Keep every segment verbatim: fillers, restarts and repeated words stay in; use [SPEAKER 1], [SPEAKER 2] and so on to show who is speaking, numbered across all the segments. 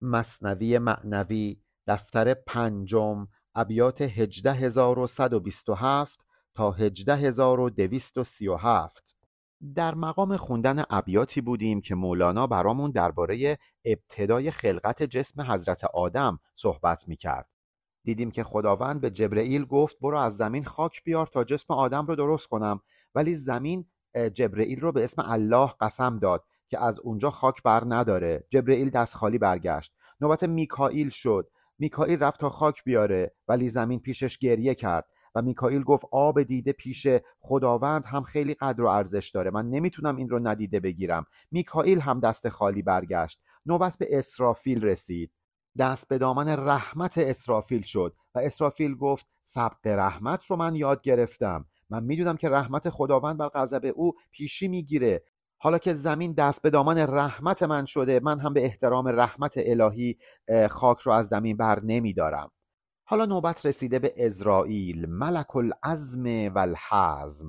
[SPEAKER 1] مثنوی معنوی دفتر پنجم ابیات هجده هزار و صد و بیست و هفت تا هجده هزار و دویست و سی و هفت. در مقام خوندن ابیاتی بودیم که مولانا برامون درباره ابتدای خلقت جسم حضرت آدم صحبت می‌کرد. دیدیم که خداوند به جبرئیل گفت برو از زمین خاک بیار تا جسم آدم رو درست کنم، ولی زمین جبرئیل رو به اسم الله قسم داد که از اونجا خاک بر نداره. جبرئیل دست خالی برگشت. نوبت میکائیل شد. میکائیل رفت تا خاک بیاره، ولی زمین پیشش گریه کرد و میکائیل گفت آب دیده پیش خداوند هم خیلی قدر و ارزش داره، من نمیتونم این رو ندیده بگیرم. میکائیل هم دست خالی برگشت. نوبت به اسرافیل رسید. دست به دامن رحمت اسرافیل شد و اسرافیل گفت سبق رحمت رو من یاد گرفتم، من میدونم که رحمت خداوند بر غضب او پیشی میگیره. حالا که زمین دست به دامن رحمت من شده، من هم به احترام رحمت الهی خاک رو از زمین بر نمیدارم. حالا نوبت رسیده به عزرائیل، ملک العزم و الحزم،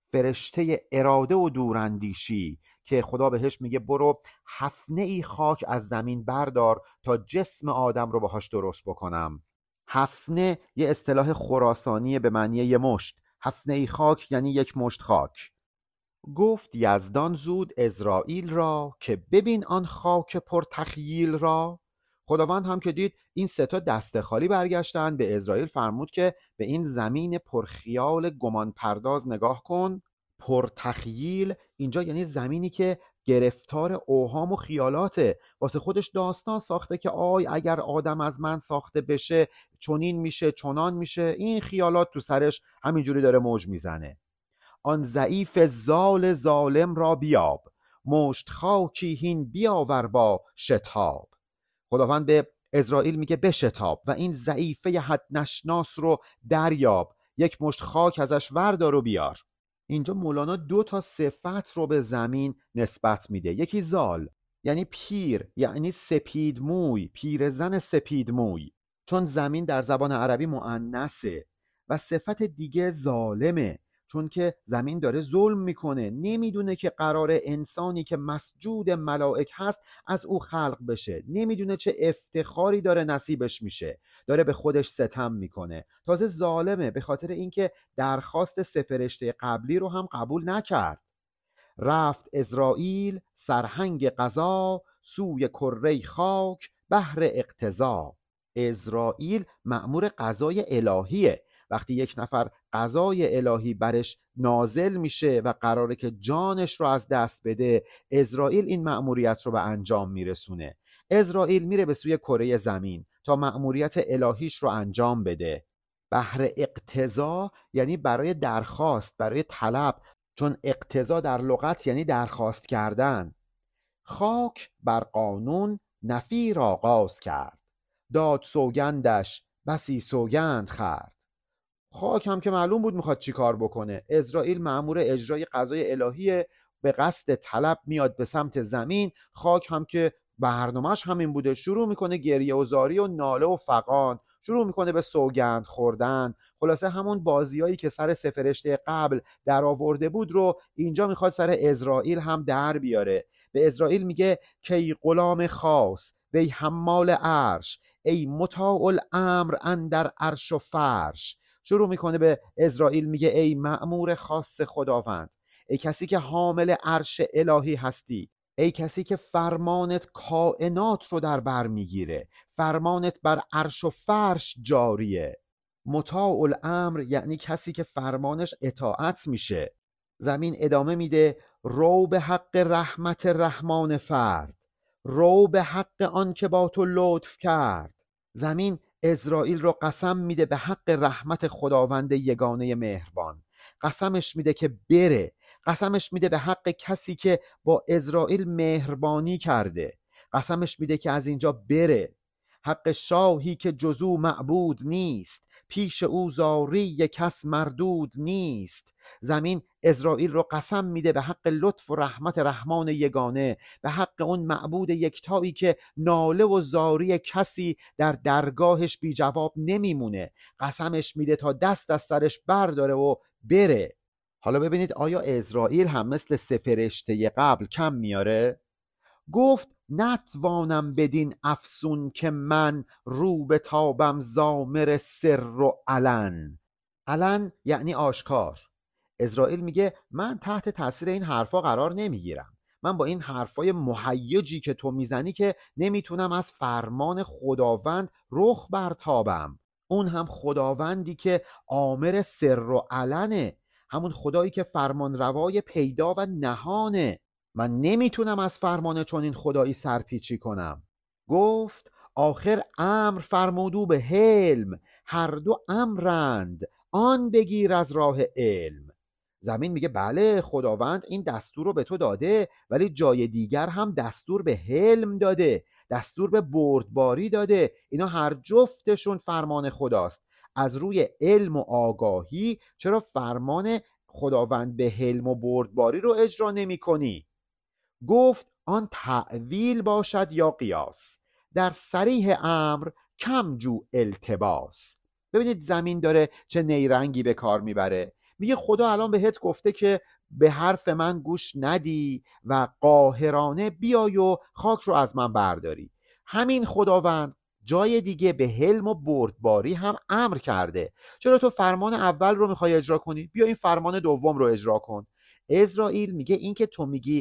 [SPEAKER 1] فرشته اراده و دوراندیشی، که خدا بهش میگه برو حفنه ای خاک از زمین بردار تا جسم آدم رو باهاش درست بکنم. حفنه یه اصطلاح خراسانی به معنی یه مشت. حفنه ای خاک یعنی یک مشت خاک. گفت یزدان زود عزرائیل را که ببین آن خاک پر تخییل را. خداوند هم که دید این سه تا دست خالی برگشتن، به عزرائیل فرمود که به این زمین پرخیال گمان پرداز نگاه کن. پرتخییل اینجا یعنی زمینی که گرفتار اوهام و خیالاته، واسه خودش داستان ساخته که آی اگر آدم از من ساخته بشه چنین میشه چنان میشه. این خیالات تو سرش همینجوری داره موج میزنه. آن ضعیف زال ظالم را بیاب، مشت خاکی هین بیاور با شتاب. خداوند به عزرائیل میگه بشتاب و این ضعیفه حد نشناس رو دریاب، یک مشت خاک ازش وردار و بیار. اینجا مولانا دو تا صفت رو به زمین نسبت میده. یکی زال یعنی پیر، یعنی سپید موی، پیرزن سپید موی، چون زمین در زبان عربی مؤنثه. و صفت دیگه ظالمه، چون که زمین داره ظلم میکنه، نمیدونه که قرار انسانی که مسجود ملائک هست از او خلق بشه، نمیدونه چه افتخاری داره نصیبش میشه، داره به خودش ستم میکنه. تازه ظالمه به خاطر اینکه درخواست سه فرشته قبلی رو هم قبول نکرد. رفت عزرائیل سرهنگ قضا، سوی کره خاک بهر اقتضا. عزرائیل مأمور قضای الهیه. وقتی یک نفر قضای الهی برش نازل میشه و قراره که جانش رو از دست بده، عزرائیل این مأموریت رو به انجام میرسونه. عزرائیل میره به سوی کره زمین تا مأموریت الهیش رو انجام بده. بهر اقتضا یعنی برای درخواست، برای طلب، چون اقتضا در لغت یعنی درخواست کردن. خاک بر قانون نفیر آغاز کرد، داد سوگندش بسی سوگند خورد. خاک هم که معلوم بود میخواد چی کار بکنه. عزرائیل مأمور اجرای قضای الهی، به قصد طلب میاد به سمت زمین. خاک هم که برنامه‌اش همین بوده، شروع میکنه گریه و زاری و ناله و فغان، شروع میکنه به سوگند خوردن. خلاصه همون بازیایی که سر سه فرشته قبل در آورده بود رو اینجا میخواد سر عزرائیل هم در بیاره. به عزرائیل میگه که ای غلام خاص، وی حمال عرش، ای مطاع الامر اندر عرش و فرش. شروع میکنه به عزرائیل میگه ای مأمور خاص خداوند، ای کسی که حامل عرش الهی هستی، ای کسی که فرمانت کائنات رو در بر میگیره، فرمانت بر عرش و فرش جاریه. مطاع الامر یعنی کسی که فرمانش اطاعت میشه. زمین ادامه میده رو به حق رحمت رحمان فرد، رو به حق آن که با تو لطف کرد. زمین عزرائیل رو قسم میده به حق رحمت خداوند یگانه مهربان. قسمش میده که بره، قسمش میده به حق کسی که با عزرائیل مهربانی کرده، قسمش میده که از اینجا بره. حق شاهی که جزو معبود نیست، پیش او زاری کس مردود نیست. زمین عزرائیل رو قسم میده به حق لطف و رحمت رحمان یگانه، به حق اون معبود یکتایی که ناله و زاری کسی در درگاهش بی جواب نمیمونه. قسمش میده تا دست از سرش برداره و بره. حالا ببینید آیا عزرائیل هم مثل سه فرشته قبل کم میاره؟ گفت نتوانم بدین افسون که من رو به تابم زامر سر و علن. علن یعنی آشکار. اسرائیل میگه من تحت تاثیر این حرفا قرار نمیگیرم. من با این حرفای مهیجی که تو میزنی که نمیتونم از فرمان خداوند رخ برتابم. اون هم خداوندی که آمر سر و علنه، همون خدایی که فرمان روای پیدا و نهانه. من نمیتونم از فرمان چون این خدایی سرپیچی کنم. گفت آخر امر فرمودو به حلم، هر دو امرند آن بگیر از راه علم. زمین میگه بله خداوند این دستور رو به تو داده، ولی جای دیگر هم دستور به حلم داده، دستور به بردباری داده. اینا هر جفتشون فرمان خداست. از روی علم و آگاهی چرا فرمان خداوند به حلم و بردباری رو اجرا نمی کنی؟ گفت آن تأویل باشد یا قیاس، در صریح امر کم جو التباس. ببینید زمین داره چه نیرنگی به کار میبره. میگه خدا الان بهت گفته که به حرف من گوش ندی و قاهرانه بیای و خاک رو از من برداری. همین خداوند جای دیگه به حلم و بردباری هم امر کرده. چرا تو فرمان اول رو میخوای اجرا کنی؟ بیا این فرمان دوم رو اجرا کن. اسرائیل میگه این که تو میگی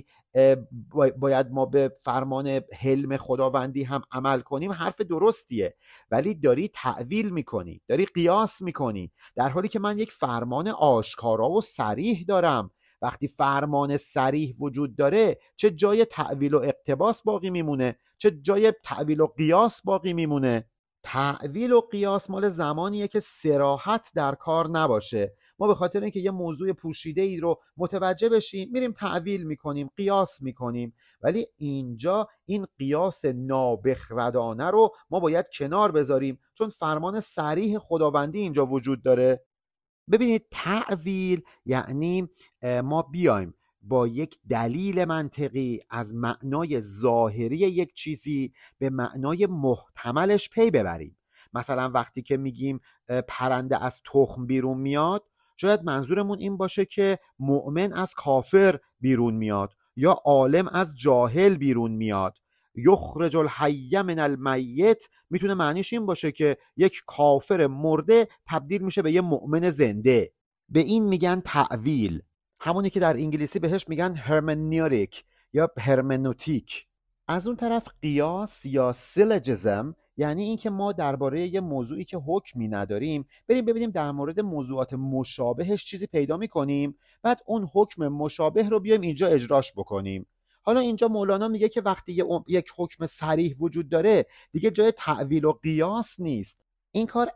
[SPEAKER 1] باید ما به فرمان حلم خداوندی هم عمل کنیم حرف درستیه، ولی داری تأویل میکنی، داری قیاس میکنی، در حالی که من یک فرمان آشکارا و صریح دارم. وقتی فرمان صریح وجود داره چه جای تأویل و اقتباس باقی میمونه؟ چه جای تأویل و قیاس باقی میمونه؟ تأویل و قیاس مال زمانیه که صراحت در کار نباشه. ما به خاطر اینکه یه موضوع پوشیده ای رو متوجه بشیم میریم تأویل میکنیم، قیاس میکنیم، ولی اینجا این قیاس نابخردانه رو ما باید کنار بذاریم چون فرمان صریح خداوندی اینجا وجود داره. ببینید تأویل یعنی ما بیایم با یک دلیل منطقی از معنای ظاهری یک چیزی به معنای محتملش پی ببریم. مثلا وقتی که میگیم پرنده از تخم بیرون میاد، شاید منظورمون این باشه که مؤمن از کافر بیرون میاد یا عالم از جاهل بیرون میاد. یخرج الحی من المیت میتونه معنیش این باشه که یک کافر مرده تبدیل میشه به یه مؤمن زنده. به این میگن تأویل، همونی که در انگلیسی بهش میگن هرمنیوتیک یا هرمنوتیک. از اون طرف قیاس یا سیلوجیزم یعنی این که ما درباره یه موضوعی که حکمی نداریم بریم ببینیم در مورد موضوعات مشابهش چیزی پیدا میکنیم، بعد اون حکم مشابه رو بیایم اینجا اجراش بکنیم. حالا اینجا مولانا میگه که وقتی یک حکم صریح وجود داره دیگه جای تأویل و قیاس نیست. این کار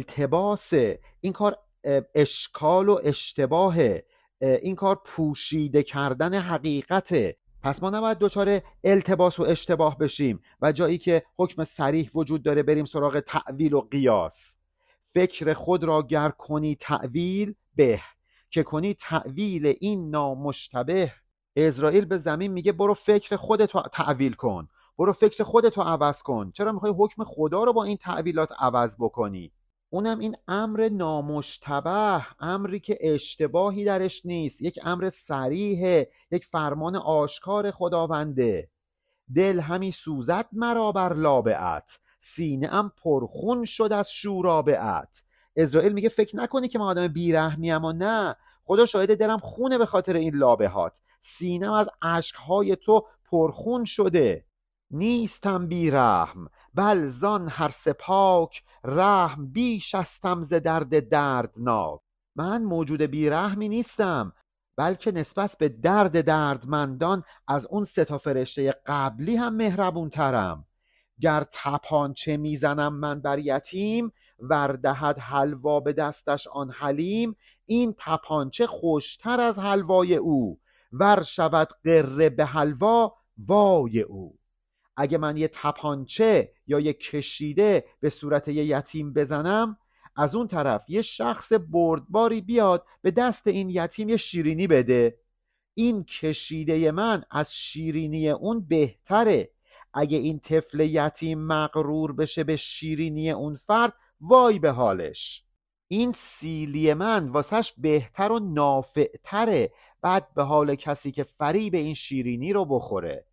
[SPEAKER 1] التباسه، این کار اشکال و اشتباهه، این کار پوشیده کردن حقیقته. پس ما نباید دچار التباس و اشتباه بشیم و جایی که حکم صریح وجود داره بریم سراغ تأویل و قیاس. فکر خود را گر کنی تأویل به، که کنی تأویل این نامشتبه. اسرائیل به زمین میگه برو فکر خودتو تأویل کن، برو فکر خودتو عوض کن. چرا میخوای حکم خدا رو با این تأویلات عوض بکنی؟ اونم این امر نامشتبه، امری که اشتباهی درش نیست، یک امر صریحه، یک فرمان آشکار خداونده. دل همی سوزد مرا بر لابه‌ات، سینه ام پرخون شد از شورابه‌ات. اسرائیل میگه فکر نکنی که من آدم بیرحمی ام، نه، خدا شاهد دلم خونه به خاطر این لابهات، سینم از اشکهای تو پرخون شده. نیستم بیرحم بل زان هر سپاک، رحم بیش استم ز درد دردناک. من موجود بیرحمی نیستم، بلکه نسبت به درد دردمندان از اون سه تا فرشته قبلی هم مهربون ترم. گر تپانچه میزنم من بر یتیم، وردهد حلوا به دستش آن حلیم. این تپانچه خوشتر از حلوای او، ور شود غره به حلوا وای او. اگه من یه تپانچه یا یه کشیده به صورت یه یتیم بزنم، از اون طرف یه شخص بردباری بیاد به دست این یتیم یه شیرینی بده، این کشیده من از شیرینی اون بهتره. اگه این طفل یتیم مغرور بشه به شیرینی اون فرد، وای به حالش. این سیلی من واسش بهتر و نافعتره، بعد به حال کسی که فریب این شیرینی رو بخوره.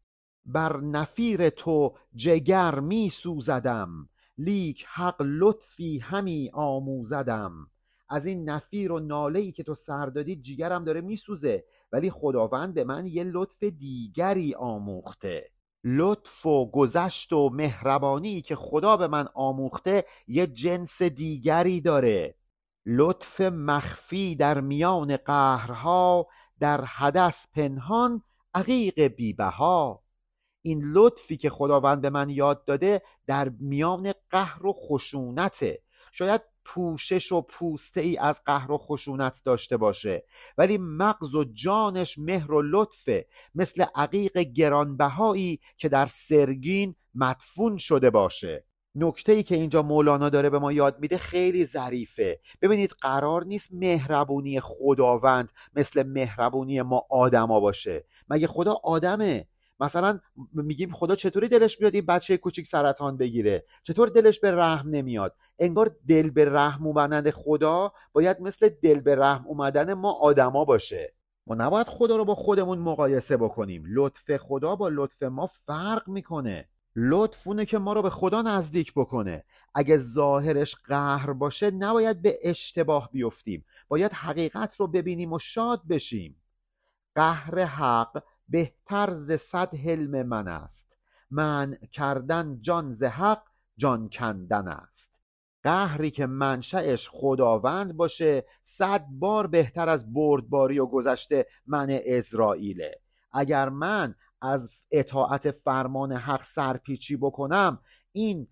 [SPEAKER 1] بر نفیر تو جگر می سوزدم، لیک حق لطفی همی آموزدم. از این نفیر و ناله‌ای که تو سر دادی جگرم داره میسوزه، ولی خداوند به من یه لطف دیگری آموخته. لطف و گذشت و مهربانی که خدا به من آموخته یه جنس دیگری داره. لطف مخفی در میان قهرها، در حدث پنهان عقیق بی‌بها. این لطفی که خداوند به من یاد داده در میان قهر و خشونته. شاید پوشش و پوسته ای از قهر و خشونت داشته باشه، ولی مغز و جانش مهر و لطفه، مثل عقیق گرانبهایی که در سرگین مدفون شده باشه. نکته‌ای که اینجا مولانا داره به ما یاد میده خیلی ظریفه. ببینید قرار نیست مهربونی خداوند مثل مهربونی ما آدما باشه. مگه خدا آدمه؟ مثلا میگیم خدا چطوری دلش میاد این بچه کوچیک سرطان بگیره؟ چطور دلش به رحم نمیاد؟ انگار دل به رحم اومدن خدا باید مثل دل به رحم اومدن ما آدما باشه. ما نباید خدا رو با خودمون مقایسه بکنیم. لطف خدا با لطف ما فرق میکنه. لطف اونه که ما رو به خدا نزدیک بکنه. اگه ظاهرش قهر باشه نباید به اشتباه بیفتیم، باید حقیقت رو ببینیم و شاد بشیم. قهر حق بهتر ز صد حلم من است، منع کردن جان ز حق جان کندن است. قهری که منشأش خداوند باشه صد بار بهتر از بردباری و گذشته من عزرائیله. اگر من از اطاعت فرمان حق سرپیچی بکنم، این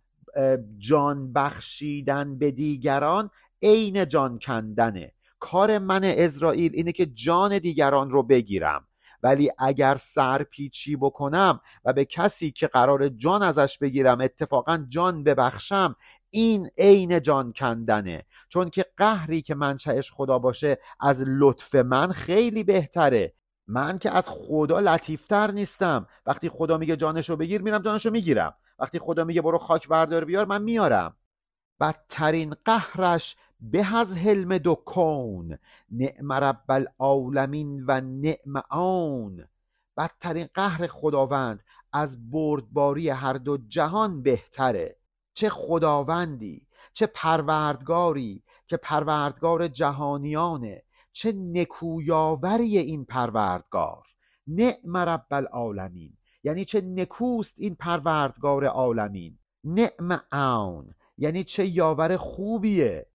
[SPEAKER 1] جان بخشیدن به دیگران عین جان کندنه. کار من عزرائیل اینه که جان دیگران رو بگیرم، ولی اگر سرپیچی بکنم و به کسی که قرار جان ازش بگیرم اتفاقا جان ببخشم، این عین جان کندنه. چون که قهری که منشأش خدا باشه از لطف من خیلی بهتره. من که از خدا لطیفتر نیستم. وقتی خدا میگه جانشو بگیر میرم جانشو میگیرم، وقتی خدا میگه برو خاک وردار بیار من میارم. بدترین قهرش به از حلم دو کون، نعم رب العالمین و نعم آن. بدترین قهر خداوند از بردباری هر دو جهان بهتره. چه خداوندی، چه پروردگاری که پروردگار جهانیانه، چه نکویاوری این پروردگار. نعم رب العالمین یعنی چه نکوست این پروردگار عالمین. نعم آن یعنی چه یاور خوبیه.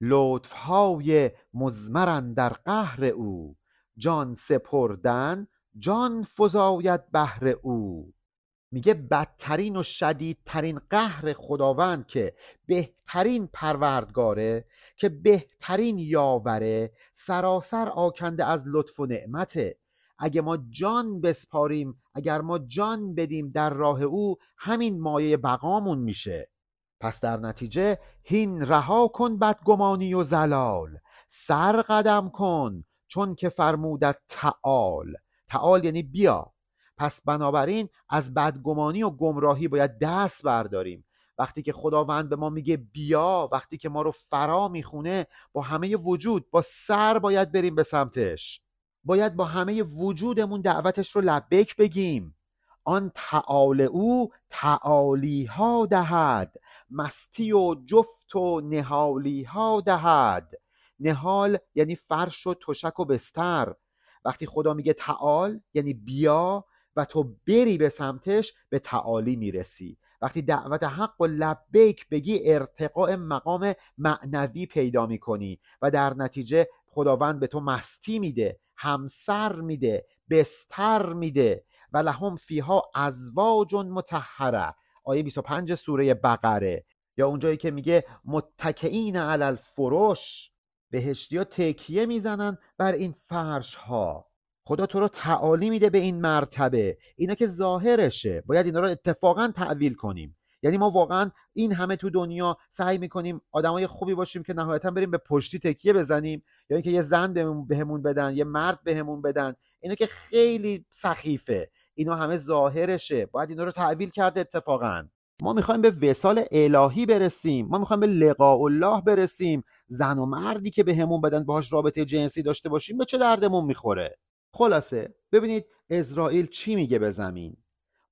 [SPEAKER 1] لطفهای مضمرن در قهر او، جان سپردن جان فزاید بهر او. میگه بدترین و شدیدترین قهر خداوند که بهترین پروردگاره، که بهترین یاوره، سراسر آکنده از لطف و نعمته. اگه ما جان بسپاریم، اگر ما جان بدیم در راه او، همین مایه بقامون میشه. پس در نتیجه هین رها کن بدگمانی و زلال، سر قدم کن چون که فرمودت تعال. تعال یعنی بیا. پس بنابراین از بدگمانی و گمراهی باید دست برداریم. وقتی که خداوند به ما میگه بیا، وقتی که ما رو فرا میخونه، با همه وجود، با سر باید بریم به سمتش. باید با همه وجودمون دعوتش رو لبیک بگیم. آن تعال او تعالی ها دهد، مستی و جفت و نهالی ها دهد. نهال یعنی فرش و تشک و بستر. وقتی خدا میگه تعال یعنی بیا و تو بری به سمتش، به تعالی میرسی. وقتی دعوت حق و لبیک بگی ارتقاء مقام معنوی پیدا میکنی و در نتیجه خداوند به تو مستی میده، همسر میده، بستر میده. و لهم فیها ازواج مطهره، آیه بیست و پنج سوره بقره. یا اونجایی که میگه متکئین علی الفرش، بهشتیا تکیه میزنن بر این فرش ها. خدا تو رو تعالی میده به این مرتبه. اینا که ظاهرشه، باید اینا رو اتفاقا تعویل کنیم. یعنی ما واقعا این همه تو دنیا سعی میکنیم آدمای خوبی باشیم که نهایتا بریم به پشتی تکیه بزنیم، یا اینکه یه زن بهمون بدن، یه مرد بهمون بدن. اینا که خیلی سخیفه. اینا همه ظاهرشه، باید اینا رو تعویل کرده. اتفاقا ما میخوایم به وصال الهی برسیم، ما میخوایم به لقاء الله برسیم. زن و مردی که بهمون بدن باهاش رابطه جنسی داشته باشیم به چه دردمون میخوره؟ خلاصه ببینید عزرائیل چی میگه به زمین.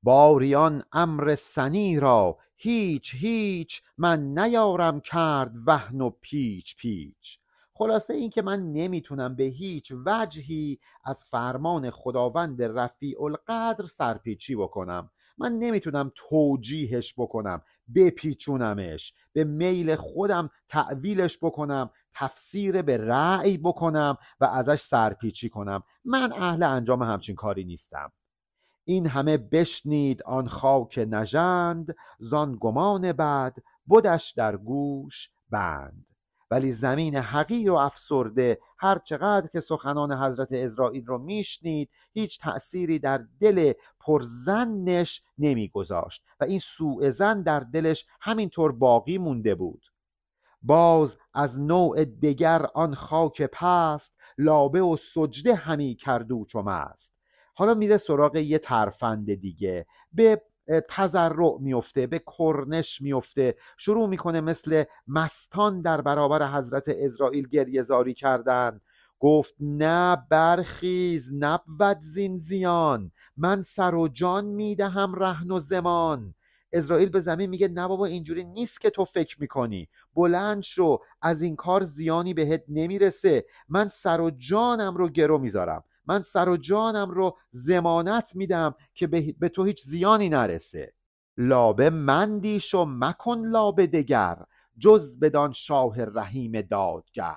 [SPEAKER 1] باریان امر سنی را هیچ هیچ، من نیارم کرد وهن و پیچ پیچ. خلاصه این که من نمیتونم به هیچ وجهی از فرمان خداوند رفیع القدر سرپیچی بکنم. من نمیتونم توجیهش بکنم، بپیچونمش، به میل خودم تعویلش بکنم، تفسیر به رأی بکنم و ازش سرپیچی کنم. من اهل انجام همچین کاری نیستم. این همه بشنید آن خاک نژند، زان گمان بد بدش در گوش بند. ولی زمین حقیر و افسرده هر چقدر که سخنان حضرت عزرائیل رو میشنید هیچ تأثیری در دل پرظنش نمیگذاشت و این سوء ظن در دلش همینطور باقی مونده بود. باز از نوع دگر آن خاک پست، لابه و سجده همی کردو چو مست. حالا میره سراغ یه ترفند دیگه، به تضرع میفته، به کرنش میفته، شروع میکنه مثل مستان در برابر حضرت عزرائیل گریه زاری کردن. گفت نه برخیز نبود زین زیان، من سر و جان میدهم رهن و زمان. عزرائیل به زمین میگه نه بابا اینجوری نیست که تو فکر میکنی، بلند شو، از این کار زیانی بهت نمیرسه، من سر و جانم رو گرو میذارم، من سر و جانم رو ضمانت میدم که به, به تو هیچ زیانی نرسه. لابه مندیش و مکن لابه دگر، جز بدان شاه رحیم دادگر.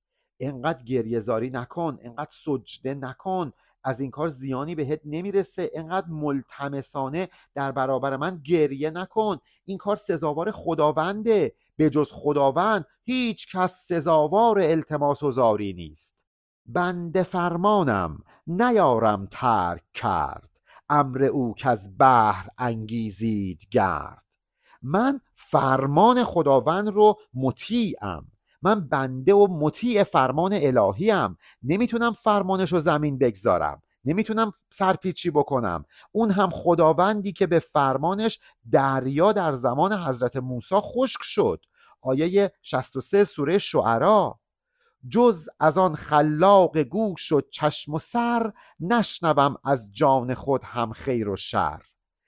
[SPEAKER 1] اینقدر گریه زاری نکن، اینقدر سجده نکن، از این کار زیانی بهت نمیرسه، اینقدر ملتمسانه در برابر من گریه نکن، این کار سزاوار خداونده، به جز خداوند هیچ کس سزاوار التماس و زاری نیست. بنده فرمانم نیارم ترک کرد، امر او که از بحر انگیزید گرد. من فرمان خداوند رو مطیعم، من بنده و مطیع فرمان الهیم، نمیتونم فرمانش رو زمین بگذارم، نمیتونم سرپیچی بکنم. اون هم خداوندی که به فرمانش دریا در زمان حضرت موسی خشک شد. آیه شصت و سه سوره شعرا. جز از آن خلاق گوش و چشم و سر، نشنوم از جان خود هم خیر و شر.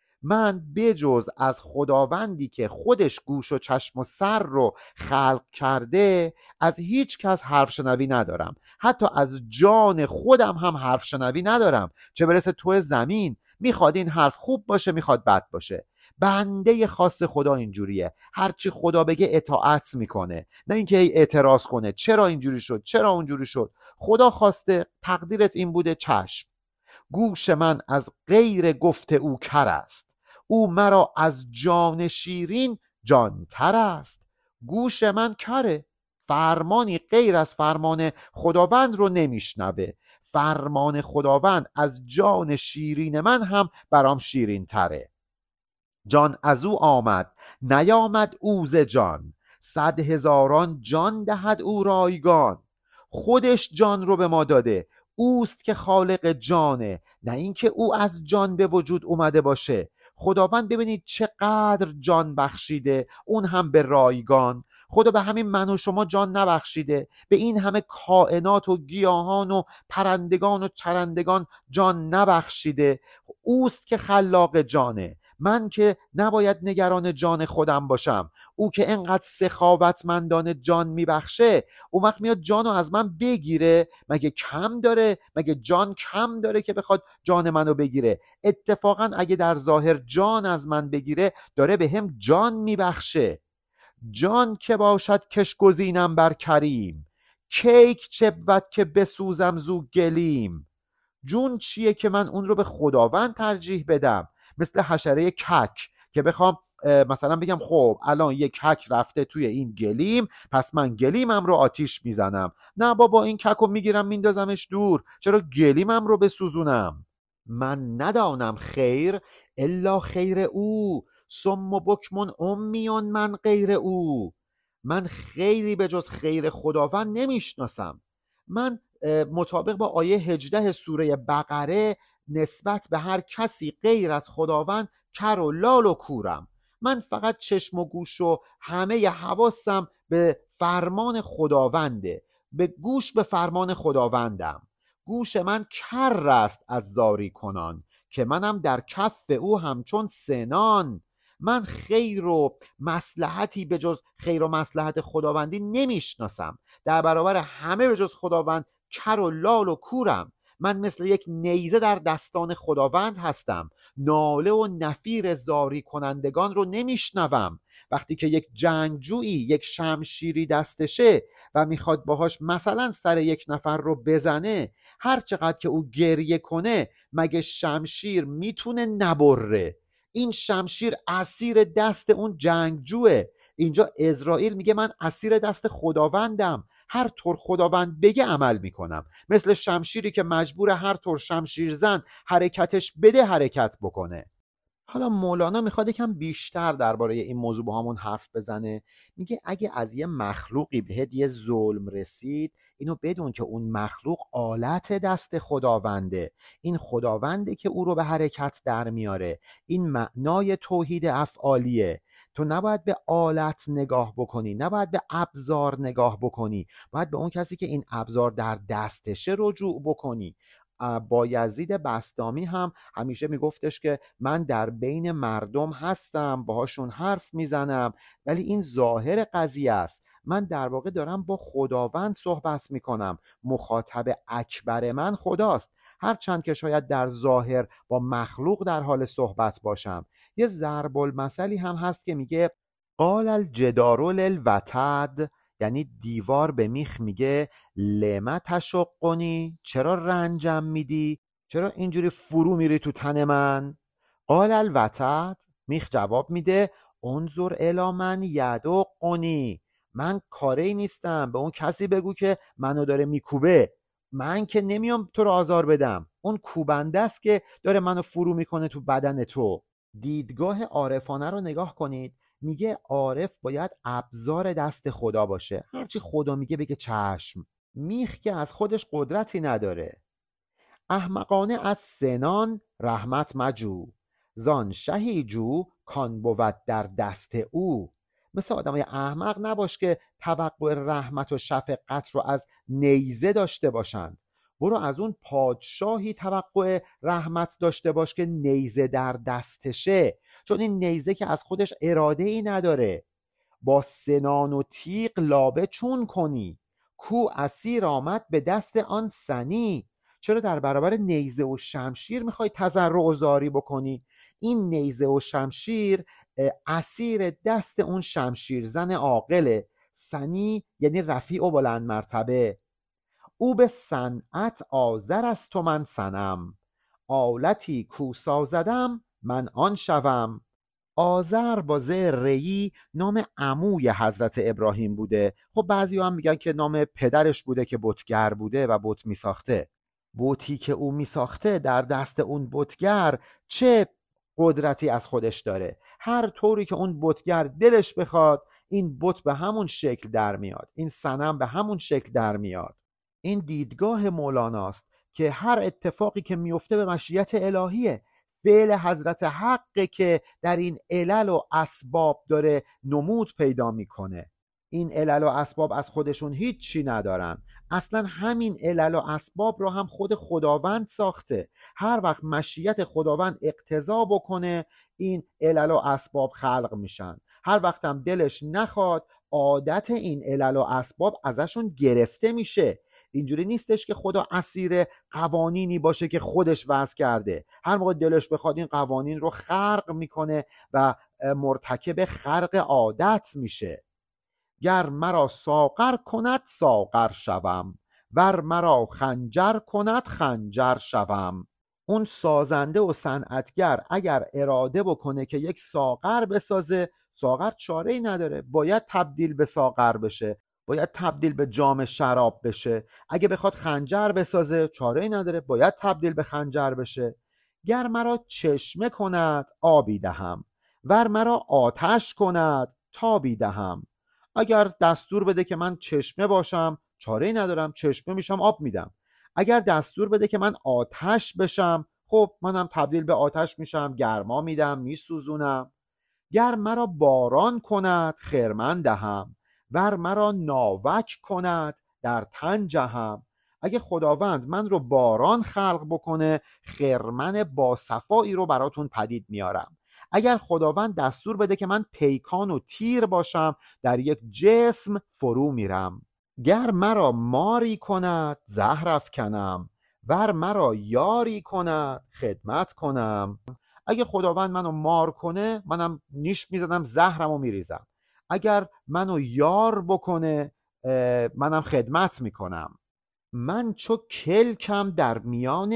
[SPEAKER 1] من بجز از خداوندی که خودش گوش و چشم و سر رو خلق کرده از هیچ کس حرف شنوی ندارم، حتی از جان خودم هم حرف شنوی ندارم، چه برسه تو زمین. میخواد این حرف خوب باشه، میخواد بد باشه. بنده خاص خدا اینجوریه، هرچی خدا بگه اطاعت میکنه، نه اینکه ای اعتراض کنه چرا اینجوری شد، چرا اونجوری شد. خدا خواسته، تقدیرت این بوده، چشم. گوش من از غیر گفت او کر است، او مرا از جان شیرین جانتر است. گوش من کره، فرمانی غیر از فرمان خداوند رو نمیشنوه. فرمان خداوند از جان شیرین من هم برام شیرین تره. جان از او آمد نیامد او ز جان، صد هزاران جان دهد او رایگان. خودش جان رو به ما داده، اوست که خالق جانه، نه اینکه او از جان به وجود اومده باشه. خداوند ببینید چقدر جان بخشیده، اون هم به رایگان. خدا به همین من و شما جان نبخشیده، به این همه کائنات و گیاهان و پرندگان و چرندگان جان نبخشیده. اوست که خلاق جانه، من که نباید نگران جان خودم باشم. او که انقدر سخاوتمندانه جان میبخشه، اون وقت میاد جانو از من بگیره؟ مگه کم داره؟ مگه جان کم داره که بخواد جان منو بگیره؟ اتفاقا اگه در ظاهر جان از من بگیره، داره به هم جان میبخشه. جان که باشد کش گزینم بر کریم، کیک چه بود که بسوزم زو گلیم. جون چیه که من اون رو به خداوند ترجیح بدم؟ مثل حشره کک که بخوام مثلا بگم خب الان یک کک رفته توی این گلیم، پس من گلیمم رو آتیش میزنم. نه بابا، این کک رو میگیرم میندازمش دور، چرا گلیمم رو بسوزونم؟ من ندانم خیر الا خیر او، صم و بکمون امیون من غیر او. من خیری به جز خیر خداوند نمیشناسم. من مطابق با آیه هجده سوره بقره نسبت به هر کسی غیر از خداوند کر و لال و کورم. من فقط چشم و گوش و همه حواسم به فرمان خداونده، به گوش به فرمان خداوندم. گوش من کر است از زاری کنان، که منم در کف او همچون سنان. من خیر و مصلحتی به جز خیر و مصلحت خداوندی نمیشناسم. در برابر همه به جز خداوند کر و لال و کورم. من مثل یک نیزه در دستان خداوند هستم. ناله و نفیر زاری کنندگان رو نمیشنوم. وقتی که یک جنگجویی یک شمشیری دستشه و میخواد باهاش مثلا سر یک نفر رو بزنه، هر چقدر که او گریه کنه مگه شمشیر میتونه نبره؟ این شمشیر اسیر دست اون جنگجوه. اینجا اسرائیل میگه من اسیر دست خداوندم، هر طور خداوند بگه عمل میکنم. مثل شمشیری که مجبور هر طور شمشیر زن حرکتش بده حرکت بکنه. حالا مولانا میخواد یکم بیشتر درباره این موضوع با همون حرف بزنه. میگه اگه از یه مخلوقی بهت یه ظلم رسید، اینو بدون که اون مخلوق آلت دست خداونده. این خداونده که او رو به حرکت در میاره. این معنای توحید افعالیه. تو نباید به آلت نگاه بکنی، نباید به ابزار نگاه بکنی، باید به اون کسی که این ابزار در دستشه رجوع بکنی. بایزید بسطامی هم همیشه میگفتش که من در بین مردم هستم، باهاشون حرف میزنم، ولی این ظاهر قضیه است. من در واقع دارم با خداوند صحبت میکنم. مخاطب اکبر من خداست، هرچند که شاید در ظاهر با مخلوق در حال صحبت باشم. یه ضرب المثلی هم هست که میگه قال الجدار للوتد، یعنی دیوار به میخ میگه لما تشقنی، چرا رنجم میدی، چرا اینجوری فرو میری تو تن من. قال الوتد، میخ جواب میده انظر الی من یدقنی، من کاری نیستم، به اون کسی بگو که منو داره میکوبه، من که نمیام تو رو آزار بدم، اون کوبنده است که داره منو فرو میکنه تو بدن تو. دیدگاه عارفانه رو نگاه کنید. میگه عارف باید ابزار دست خدا باشه، هرچی خدا میگه بگه چشم. میخ که از خودش قدرتی نداره. احمقانه از سنان رحمت مجو، زان شهی جو کان بود در دست او. مثل آدمای احمق نباش که توقع رحمت و شفقت رو از نیزه داشته باشند. برو از اون پادشاهی توقع رحمت داشته باش که نیزه در دستشه، چون این نیزه که از خودش اراده ای نداره. با سنان و تیغ لابه چون کنی، کو اسیر آمد به دست آن سنی. چرا در برابر نیزه و شمشیر میخوای تضرع و زاری بکنی؟ این نیزه و شمشیر اسیر دست اون شمشیر زن عاقله. سنی یعنی رفیع و بلند مرتبه. او به صنعت آذر است و من صنم، آلتی کو سازدم من آن شوم. آذر با ز ری نام عموی حضرت ابراهیم بوده. خب بعضی هم میگن که نام پدرش بوده که بتگر بوده و بت میساخته. بتی که او میساخته در دست اون بتگر چه قدرتی از خودش داره؟ هر طوری که اون بتگر دلش بخواد این بت به همون شکل در میاد، این صنم به همون شکل در میاد. این دیدگاه مولاناست که هر اتفاقی که میفته به مشیت الهیه. فعل حضرت حقه که در این علل و اسباب داره نمود پیدا میکنه. این علل و اسباب از خودشون هیچی ندارن، اصلا همین علل و اسباب رو هم خود خداوند ساخته. هر وقت مشیت خداوند اقتضا بکنه این علل و اسباب خلق میشن، هر وقت هم دلش نخواد عادت این علل و اسباب ازشون گرفته میشه. اینجوری نیستش که خدا اسیر قوانینی باشه که خودش وضع کرده. هر موقع دلش بخواد این قوانین رو خرق میکنه و مرتکب خرق عادت میشه. گر مرا ساغر کند ساغر شوم، ور مرا خنجر کند خنجر شوم. اون سازنده و صنعتگر اگر اراده بکنه که یک ساغر بسازه، ساغر چاره‌ای نداره، باید تبدیل به ساغر بشه، باید تبدیل به جام شراب بشه. اگه بخواد خنجر بسازه چاره‌ای نداره، باید تبدیل به خنجر بشه. گر مرا چشمه کند آبی دهم، ور مرا آتش کند تابی دهم. اگر دستور بده که من چشمه باشم چاره‌ای ندارم، چشمه میشم آب میدم. اگر دستور بده که من آتش بشم، خب منم تبدیل به آتش میشم، گرما میدم، میسوزونم. گر مرا باران کند خرمن دهم، ور مرا ناوک کند در تن جهم. اگه خداوند من رو باران خلق بکنه، خرمن با صفایی رو براتون پدید میارم. اگر خداوند دستور بده که من پیکان و تیر باشم، در یک جسم فرو میرم. گر مرا ماری کند زهر افکنم، ور مرا یاری کند خدمت کنم. اگه خداوند منو مار کنه، منم نیش میزدم زهرمو میریزم. اگر منو یار بکنه، منم خدمت میکنم. من چو کلکم در میان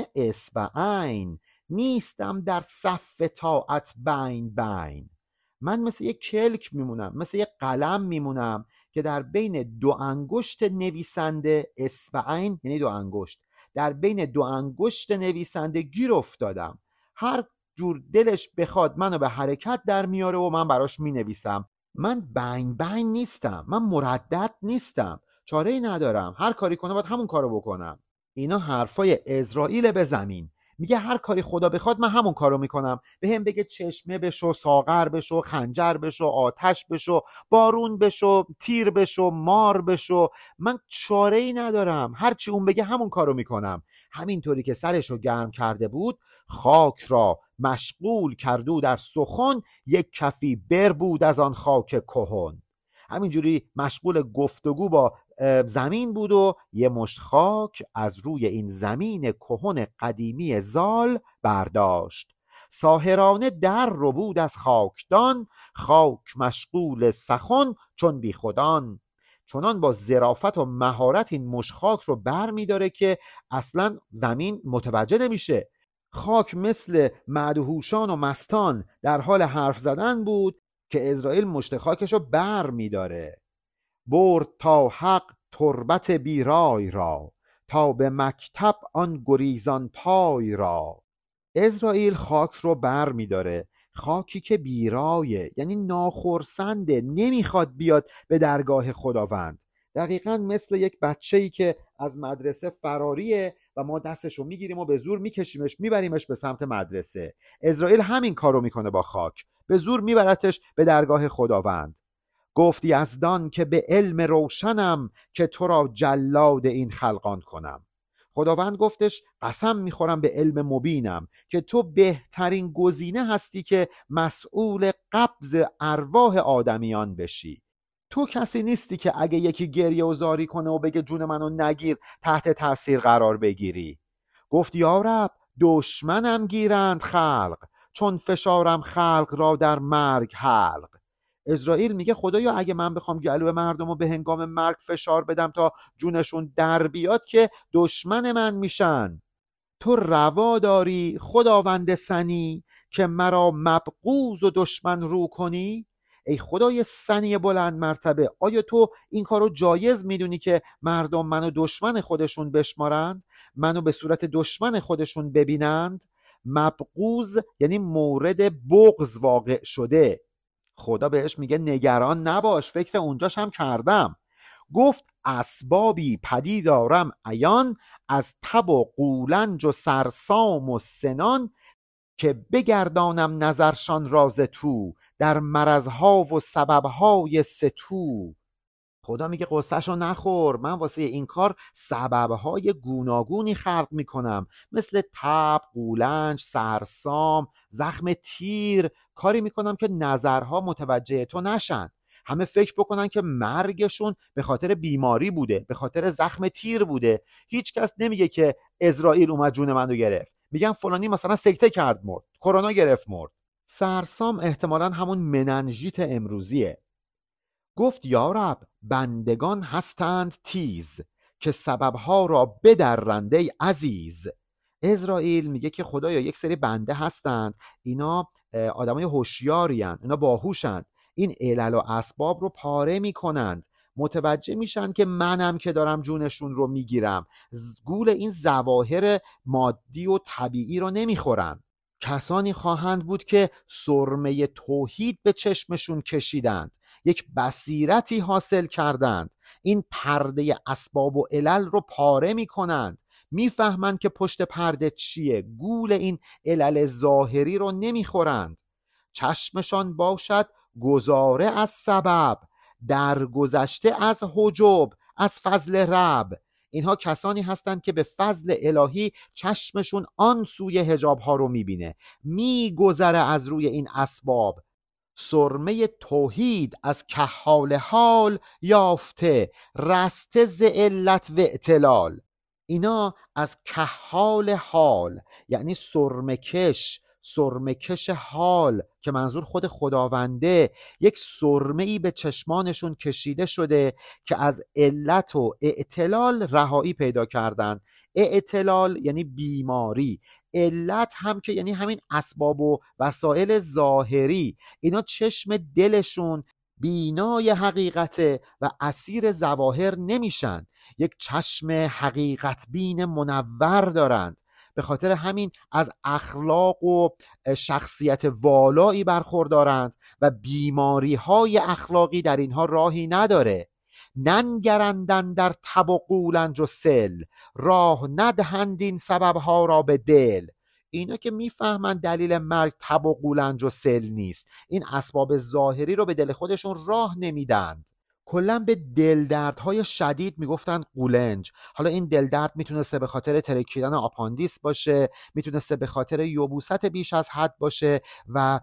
[SPEAKER 1] اصبعین، نیستم در صف طاعت بین بین. من مثل یک کلک میمونم، مثل یک قلم میمونم که در بین دو انگشت نویسنده، اصبعین یعنی دو انگشت، در بین دو انگشت نویسنده گیر افتادم. هر جور دلش بخواد منو به حرکت در میاره و من براش مینویسم. من بین بین نیستم، من مردد نیستم، چاره ای ندارم، هر کاری کنه باید همون کارو بکنم. اینا حرفای عزرائیل به زمین. میگه هر کاری خدا بخواد من همون کارو میکنم. به هم بگه چشمه بشو، ساغر بشو، خنجر بشو، آتش بشو، بارون بشو، تیر بشو، مار بشو، من چاره ای ندارم، هرچی اون بگه همون کارو میکنم. همینطوری که سرشو گرم کرده بود، خاک را مشغول کردو در سخن، یک کفی بر بود از آن خاک کهن. همینجوری مشغول گفتگو با زمین بود و یه مشت خاک از روی این زمین کهن قدیمی زال برداشت. ساحرانه در رو بود از خاکدان، خاک مشغول سخن چون بی خودان. چنان با ظرافت و مهارت این مشت خاک رو بر می داره که اصلا زمین متوجه نمیشه. خاک مثل معدهوشان و مستان در حال حرف زدن بود که عزرائیل مشت خاکش رو بر می داره. برد تا حق تربت بیرای را، تا به مکتب آن گریزان پای را. عزرائیل خاک رو بر می داره، خاکی که بیرایه، یعنی ناخرسنده، نمیخواد بیاد به درگاه خداوند. دقیقا مثل یک بچه‌ای که از مدرسه فراریه و ما دستشو میگیریم و به زور میکشیمش میبریمش به سمت مدرسه. عزرائیل همین کارو میکنه با خاک، به زور میبرتش به درگاه خداوند. گفت یزدان که به علم روشنم، که تو را جلاد این خلقان کنم. خداوند گفتش قسم میخورم به علم مبینم که تو بهترین گزینه هستی که مسئول قبض ارواح آدمیان بشی. تو کسی نیستی که اگه یکی گریه و زاری کنه و بگه جون منو نگیر تحت تاثیر قرار بگیری. گفت یا رب دشمنم گیرند خلق، چون فشارم خلق را در مرگ حلق. عزرائیل میگه خدایا اگه من بخوام گلو مردم رو به هنگام مرگ فشار بدم تا جونشون در بیاد که دشمن من میشن. تو روا داری خداوند سنی، که مرا مبغوض و دشمن رو کنی. ای خدای سنی بلند مرتبه، آیا تو این کارو جایز میدونی که مردم منو دشمن خودشون بشمارند، منو به صورت دشمن خودشون ببینند؟ مبغوض یعنی مورد بغض واقع شده. خدا بهش میگه نگران نباش، فکر اونجاش هم کردم. گفت اسبابی پدید آرم عیان، از تب و قولنج و سرسام و سنان، که بگردانم نظرشان راز تو، در مرضها و سببهای ستو. خدا میگه قصهشو نخور، من واسه این کار سببهای گوناگونی خلق میکنم، مثل تب، قولنج، سرسام، زخم تیر. کاری میکنم که نظرها متوجه تو نشن، همه فکر بکنن که مرگشون به خاطر بیماری بوده، به خاطر زخم تیر بوده. هیچ کس نمیگه که عزرائیل اومد جون منو گرفت، میگن فلانی مثلا سکته کرد مرد، کرونا گرفت مرد. سرسام احتمالاً همون مننژیت امروزیه. گفت یا رب بندگان هستند تیز، که سببها را بدرنده عزیز. عزرائیل میگه که خدایا یک سری بنده هستند، اینا آدمای هوشیارین، اینا باهوشند، این علل و اسباب رو پاره میکنند، متوجه میشن که منم که دارم جونشون رو میگیرم، گول این ظواهر مادی و طبیعی رو نمیخورن. کسانی خواهند بود که سرمه توحید به چشمشون کشیدند، یک بصیرتی حاصل کردند، این پرده اسباب و علل رو پاره می کنند، میفهمند که پشت پرده چیه، گول این علل ظاهری رو نمیخورند. چشمشان باشد گذاره از سبب، در گذشته از حجب، از فضل رب. اینها کسانی هستند که به فضل الهی چشمشون آن سوی حجاب ها رو میبینه، میگذره از روی این اسباب. سرمه توحید از کحال حال یافته، رسته ز علت و اعتلال. اینا از کحال حال یعنی سرمکش، سرمکش حال که منظور خود خداونده، یک سرمه‌ای به چشمانشون کشیده شده که از علت و اعتلال رهایی پیدا کردن. اعتلال یعنی بیماری، علت هم که یعنی همین اسباب و وسایل ظاهری. اینا چشم دلشون بینای حقیقته و اسیر ظواهر نمیشن، یک چشم حقیقت بین منور دارند. به خاطر همین از اخلاق و شخصیت والایی برخوردارند و بیماری های اخلاقی در اینها راهی نداره. ننگرندن در تب و قولنج و سل، راه ندهند این سببها را به دل. اینا که میفهمند دلیل مرگ تب و قولنج و سل نیست، این اسباب ظاهری رو به دل خودشون راه نمیدند. کلا به دل دردهای شدید میگفتن قولنج. حالا این دل درد میتونسته به خاطر ترکیدن آپاندیس باشه، میتونسته به خاطر یبوست بیش از حد باشه و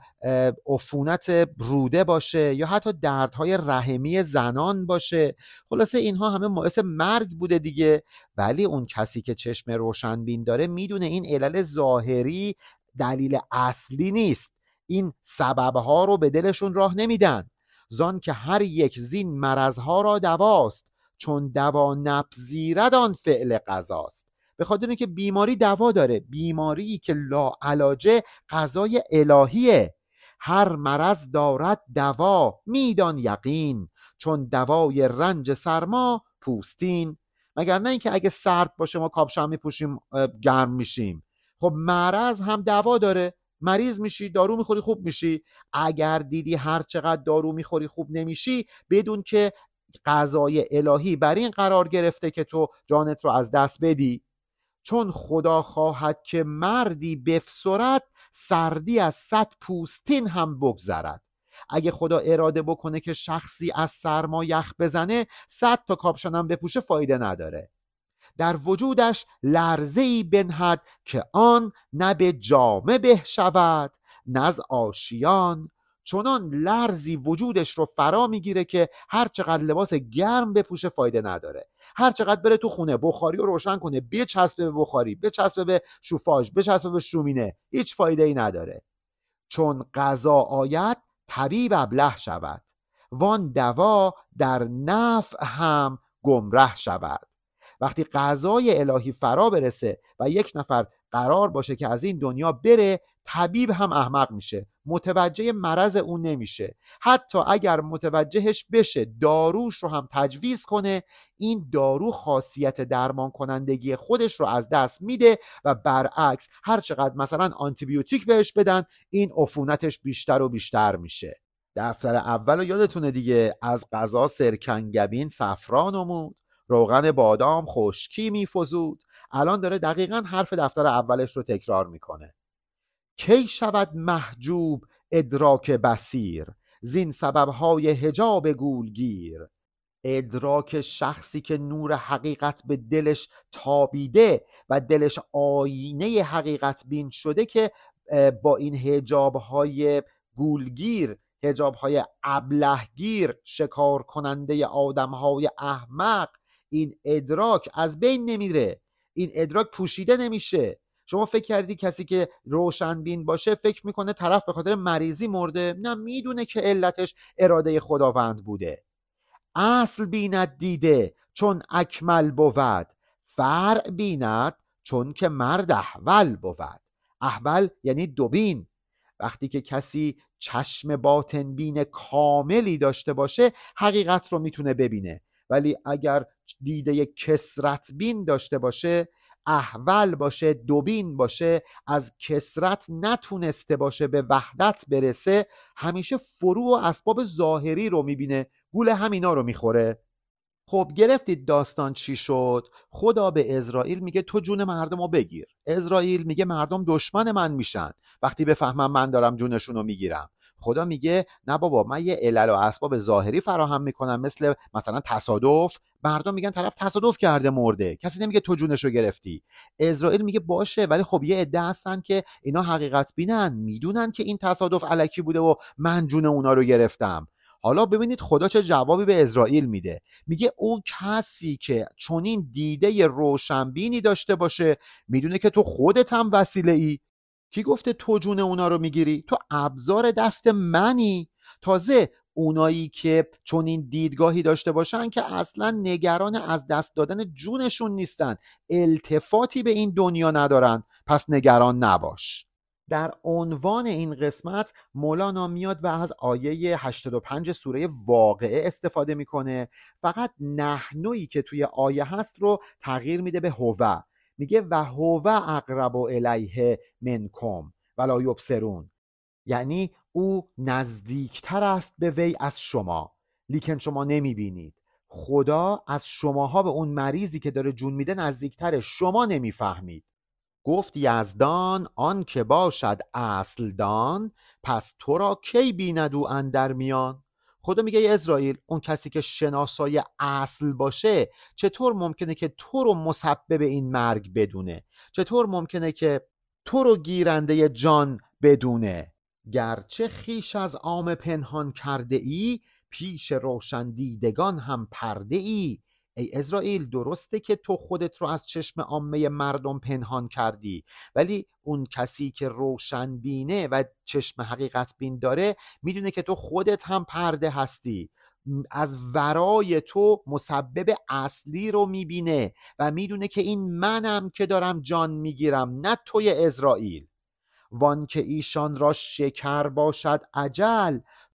[SPEAKER 1] عفونت روده باشه، یا حتی دردهای رحمی زنان باشه. خلاصه اینها همه باعث مرگ بوده دیگه. ولی اون کسی که چشم روشنبین داره میدونه این علل ظاهری دلیل اصلی نیست، این سببها رو به دلشون راه نمیدن. زان که هر یک زین مرضها را دواست، چون دوا نپذیرد آن فعل قضاست. به خاطر اینکه بیماری دوا داره، بیماری که لا علاجه قضای الهیه. هر مرض دارد دوا میدان یقین، چون دوای رنج سرما پوستین. مگر نه اینکه اگه سرد باشه ما کاپشن میپوشیم گرم میشیم؟ خب مرض هم دوا داره، مریض میشی، دارو میخوری، خوب میشی. اگر دیدی هر چقدر دارو میخوری خوب نمیشی، بدون که قضای الهی بر این قرار گرفته که تو جانت رو از دست بدی. چون خدا خواهد که مردی بفسرد، سردی از صد پوستین هم بگذرد. اگه خدا اراده بکنه که شخصی از سرما یخ بزنه، صد تا کاپشن هم بپوشه فایده نداره. در وجودش لرزه‌ای بنهد، که آن نه به جامه به شود نه از آشیان. چنان لرزی وجودش رو فرا میگیره که هر چقدر لباس گرم بپوشه فایده نداره. هر چقدر بره تو خونه بخاری رو روشن کنه، بچسبه به بخاری، بچسبه به شوفاژ، بچسبه به شومینه، هیچ فایده ای نداره. چون قضا آید طبیب ابله شود، وان دوا در نفع هم گمره شود. وقتی قضای الهی فرا برسه و یک نفر قرار باشه که از این دنیا بره، طبیب هم احمق میشه، متوجه مرض اون نمیشه. حتی اگر متوجهش بشه، داروش رو هم تجویز کنه، این دارو خاصیت درمان کنندگی خودش رو از دست میده و برعکس هر چقدر مثلا آنتی بیوتیک بهش بدن، این عفونتش بیشتر و بیشتر میشه. دفتر اول رو یادتونه دیگه، از قضا سرکنگبین صفرا نمود، روغن بادام خشکی میفزود. الان داره دقیقاً حرف دفتر اولش رو تکرار میکنه. کی شود محجوب ادراک بصیر، زین سببهای حجاب گولگیر. ادراک شخصی که نور حقیقت به دلش تابیده و دلش آینه حقیقت بین شده، که با این حجابهای گولگیر، حجابهای ابلهگیر، شکار کننده آدمهای احمق، این ادراک از بین نمیره، این ادراک پوشیده نمیشه. شما فکر کردی کسی که روشنبین باشه فکر میکنه طرف به خاطر مریضی مرده؟ نه، میدونه که علتش اراده خداوند بوده. اصل بیند دیده چون اکمل بود، فرع بیند چون که مرد احول بود. احول یعنی دوبین. وقتی که کسی چشم باطن بین کاملی داشته باشه، حقیقت رو میتونه ببینه. ولی اگر دیده کسرت بین داشته باشه، احول باشه، دوبین باشه، از کسرت نتونسته باشه به وحدت برسه، همیشه فرو و اسباب ظاهری رو میبینه، گول همینا رو میخوره. خب گرفتید داستان چی شد؟ خدا به عزرائیل میگه تو جون مردم رو بگیر. عزرائیل میگه مردم دشمن من میشن وقتی بفهمم من دارم جونشون رو میگیرم. خدا میگه نه بابا، من یه علل و اسباب ظاهری فراهم میکنم مثل مثلا تصادف. مردم میگن طرف تصادف کرده مرده، کسی نمیگه تو جونشو گرفتی. اسرائیل میگه باشه، ولی خب یه عده هستن که اینا حقیقت بینن، میدونن که این تصادف الکی بوده و من جون اونا رو گرفتم. حالا ببینید خدا چه جوابی به اسرائیل میده. میگه اون کسی که چنین دیده روشنبینی داشته باشه میدونه که تو خودت هم وسیله ای. کی گفته تو جون اونا رو میگیری؟ تو ابزار دست منی. تازه اونایی که چون این دیدگاهی داشته باشن که اصلا نگران از دست دادن جونشون نیستن، التفاتی به این دنیا ندارن، پس نگران نباش. در عنوان این قسمت مولانا میاد و از آیه هشتاد و پنج سوره واقعه استفاده میکنه. فقط نحنویی که توی آیه هست رو تغییر میده به هوه. میگه و هوه اقرب الیه منکم ولا یبصرون، یعنی او نزدیکتر است به وی از شما لیکن شما نمیبینید. خدا از شماها به اون مریضی که داره جون میده نزدیکتره، شما نمیفهمید. گفت یزدان آن که باشد اصل دان، پس تو را کی بیند او اندر میان. خدا میگه ای اسرائیل، اون کسی که شناسای اصل باشه چطور ممکنه که تو رو مسبب این مرگ بدونه؟ چطور ممکنه که تو رو گیرنده جان بدونه؟ گرچه خیش از عام پنهان کرده ای، پیش روشندیدگان هم پرده ای. ای اسرائیل، درسته که تو خودت رو از چشم عامه مردم پنهان کردی، ولی اون کسی که روشن بینه و چشم حقیقت بین داره میدونه که تو خودت هم پرده هستی. از ورای تو مسبب اصلی رو میبینه و میدونه که این منم که دارم جان میگیرم، نه توی اسرائیل. وان که ایشان را شکر باشد اجل،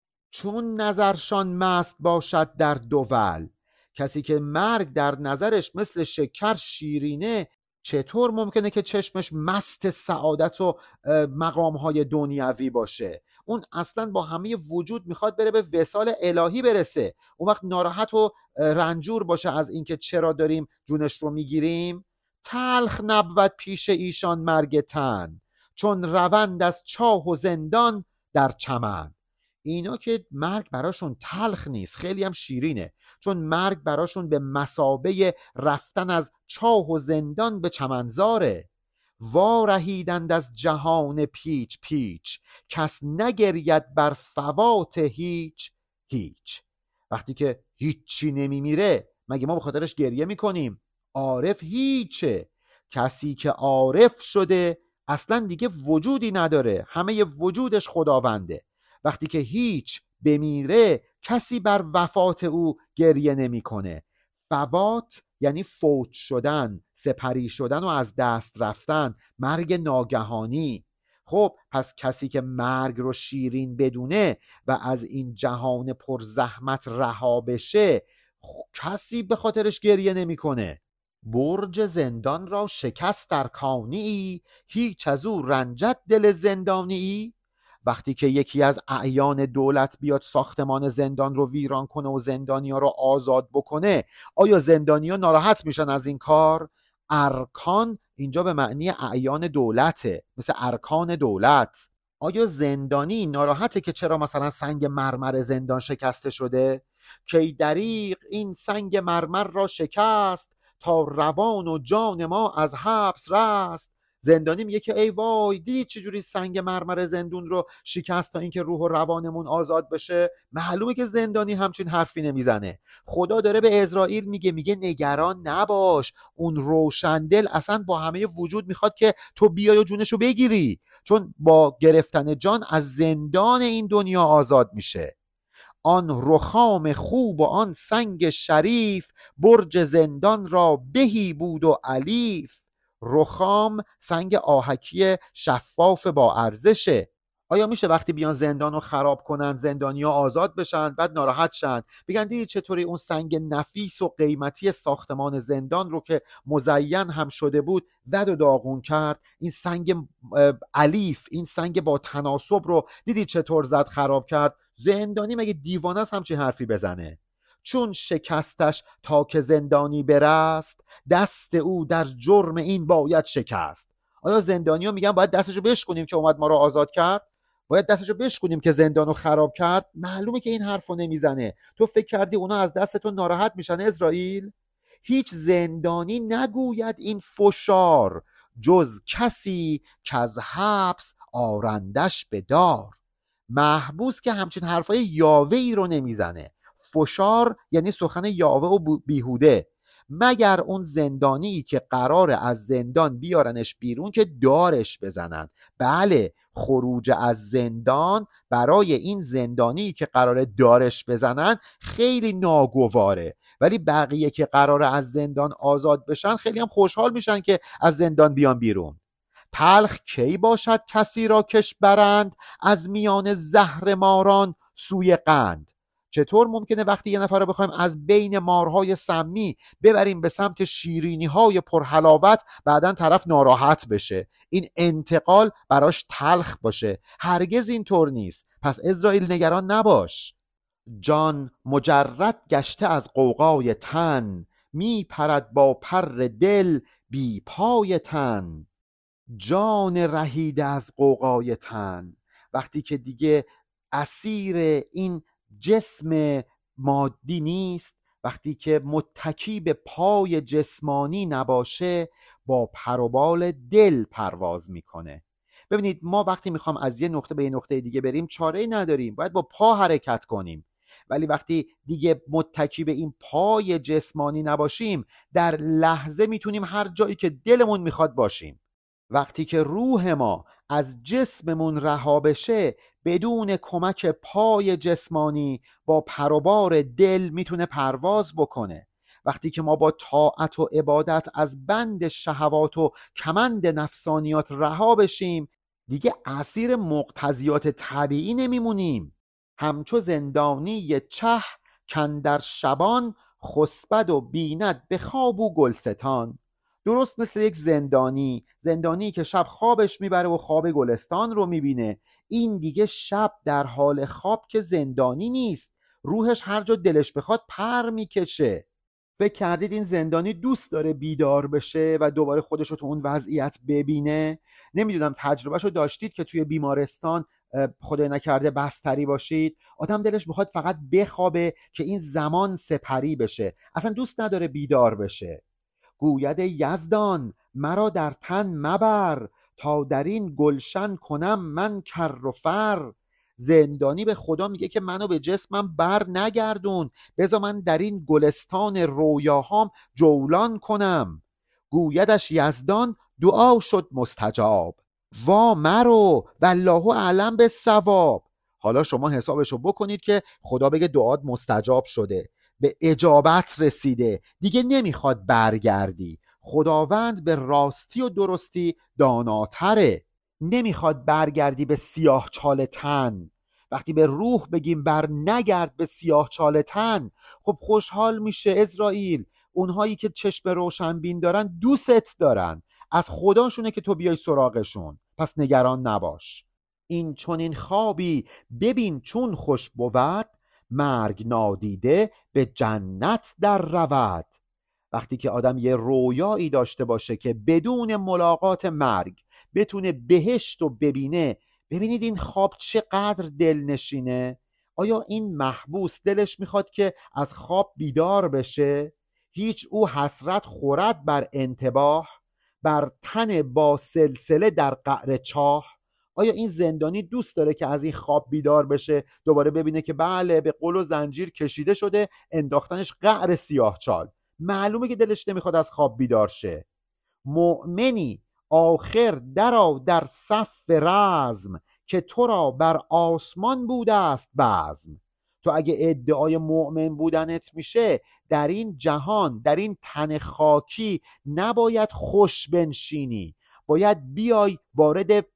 [SPEAKER 1] چون نظرشان مست باشد در دول. کسی که مرگ در نظرش مثل شکر شیرینه، چطور ممکنه که چشمش مست سعادت و مقامهای دنیوی باشه؟ اون اصلا با همه وجود میخواد بره به وصال الهی برسه. اون وقت ناراحت و رنجور باشه از اینکه چرا داریم جونش رو میگیریم. تلخ نبود پیش ایشان مرگ تن، چون روند از چاه و زندان در چمن. اینا که مرگ براشون تلخ نیست، خیلی هم شیرینه، چون مرگ براشون به مثابه رفتن از چاه و زندان به چمنزاره. وارهیدند از جهان پیچ پیچ، کس نگرید بر فوات هیچ هیچ. وقتی که هیچی نمیمیره مگه ما به خاطرش گریه میکنیم؟ عارف هیچه. کسی که عارف شده اصلا دیگه وجودی نداره، همه وجودش خداونده. وقتی که هیچ بمیره کسی بر وفات او گریه نمیکنه. فوات یعنی فوت شدن، سپری شدن و از دست رفتن، مرگ ناگهانی. خب پس کسی که مرگ رو شیرین بدونه و از این جهان پر زحمت رها بشه، کسی به خاطرش گریه نمیکنه. برج زندان را شکست ارکانی، هیچ از او رنجد دل زندانی. وقتی که یکی از اعیان دولت بیاد ساختمان زندان رو ویران کنه و زندانیا رو آزاد بکنه، آیا زندانیا ناراحت میشن از این کار؟ ارکان اینجا به معنی اعیان دولته، مثل ارکان دولت. آیا زندانی ناراحته که چرا مثلا سنگ مرمر زندان شکسته شده؟ کی دریغ این سنگ مرمر را شکست، تا روان و جان ما از حبس رست. زندانی میگه که ای وای، دیدی چجوری سنگ مرمر زندون رو شکست تا اینکه روح و روانمون آزاد بشه؟ معلومه که زندانی همچین حرفی نمیزنه. خدا داره به اسرائیل میگه میگه نگران نباش، اون روشندل اصلا با همه وجود میخواد که تو بیای و جونشو بگیری، چون با گرفتن جان از زندان این دنیا آزاد میشه. آن رخام خوب و آن سنگ شریف، برج زندان را بهی بود و الیف. رخام سنگ آهکی شفاف با ارزشه. آیا میشه وقتی بیان زندان رو خراب کنن زندانیا آزاد بشن بعد ناراحت شن بگن دیدی چطوری اون سنگ نفیس و قیمتی ساختمان زندان رو که مزین هم شده بود زد و داغون کرد؟ این سنگ الیف، این سنگ با تناسب رو دیدی چطور زد خراب کرد؟ زندانی مگه دیوانه است همچین حرفی بزنه؟ چون شکستش تا که زندانی برست، دست او در جرم این باید شکست. آیا زندانی‌ها میگن باید دستشو بشکنیم که اومد ما رو آزاد کرد؟ باید دستشو بشکنیم که زندانو خراب کرد؟ معلومه که این حرفو نمیزنه. تو فکر کردی اونا از دست تو ناراحت میشن اسرائیل؟ هیچ زندانی نگوید این فشار، جز کسی که از حبس آرندش به دار. محبوس که همچین حرفای یاوه ای رو نمیزنه. فشار یعنی سخن یاوه و بیهوده، مگر اون زندانی که قراره از زندان بیارنش بیرون که دارش بزنن. بله، خروج از زندان برای این زندانی که قراره دارش بزنن خیلی ناگواره، ولی بقیه که قراره از زندان آزاد بشن خیلی هم خوشحال میشن که از زندان بیان بیرون. تلخ کی باشد کسی را کش برند، از میان زهر ماران سوی قند. چطور ممکنه وقتی یه نفر رو بخوایم از بین مارهای سمی ببریم به سمت شیرینی های پرحلاوت، بعدن طرف ناراحت بشه، این انتقال براش تلخ باشه؟ هرگز اینطور نیست. پس اسرائیل نگران نباش. جان مجرد گشته از غوغای تن، می پرد با پر دل بی پای تن. جان رهیده از غوغای تن، وقتی که دیگه اسیر این جسم مادی نیست، وقتی که متکی به پای جسمانی نباشه، با پر و بال دل پرواز میکنه. ببینید، ما وقتی میخوام از یه نقطه به یه نقطه دیگه بریم چاره‌ای نداریم، باید با پا حرکت کنیم. ولی وقتی دیگه متکی به این پای جسمانی نباشیم، در لحظه میتونیم هر جایی که دلمون میخواد باشیم. وقتی که روح ما از جسممون رها بشه، بدون کمک پای جسمانی با پر و بار دل میتونه پرواز بکنه. وقتی که ما با طاعت و عبادت از بند شهوات و کمند نفسانیات رها بشیم، دیگه اسیر مقتضیات طبیعی نمیمونیم. همچو زندانی چه کاندر شبان، خسبد و بیند به خواب و گلستان. درست مثل یک زندانی زندانی که شب خوابش میبره و خواب گلستان رو میبینه. این دیگه شب در حال خواب که زندانی نیست، روحش هر جا دلش بخواد پر میکشه. فکر کردید این زندانی دوست داره بیدار بشه و دوباره خودش رو تو اون وضعیت ببینه؟ نمیدونم تجربهشو داشتید که توی بیمارستان خدای نکرده بستری باشید، آدم دلش میخواد فقط بخوابه که این زمان سپری بشه، اصلا دوست نداره بیدار بشه. گوید یزدان مرا در تن مبر، تا در این گلشن کنم من کر و فر. زندانی به خدا میگه که منو به جسمم بر نگردون، بذار من در این گلستان رویاهام جولان کنم. گویدش یزدان دعا شد مستجاب، وا مرو والله اعلم بالصواب. حالا شما حسابشو بکنید که خدا بگه دعات مستجاب شده، به اجابت رسیده، دیگه نمیخواد برگردی. خداوند به راستی و درستی داناتره، نمیخواد برگردی به سیاه چال تن. وقتی به روح بگیم بر نگرد به سیاه چال تن، خب خوشحال میشه اسرائیل. اونهایی که چشم روشنبین دارن دوست دارن، از خداشونه که تو بیای سراغشون. پس نگران نباش. این چون این خوابی ببین چون خوش بود، مرگ نادیده به جنت در رود. وقتی که آدم یه رویایی داشته باشه که بدون ملاقات مرگ بتونه بهشت رو ببینه، ببینید این خواب چقدر دلنشینه. آیا این محبوس دلش میخواد که از خواب بیدار بشه؟ هیچ او حسرت خورد بر انتباه، بر تن با سلسله در قعر چاه. آیا این زندانی دوست داره که از این خواب بیدار بشه، دوباره ببینه که بله به قل و زنجیر کشیده شده، انداختنش قعر سیاه چال؟ معلومه که دلش نمیخواد از خواب بیدار شه. مؤمنی آخر درآ در صف رزم، که تو را بر آسمان بوده است بزم. تو اگه ادعای مؤمن بودنت میشه، در این جهان، در این تن خاکی نباید خوش بنشینی، باید بیای وارد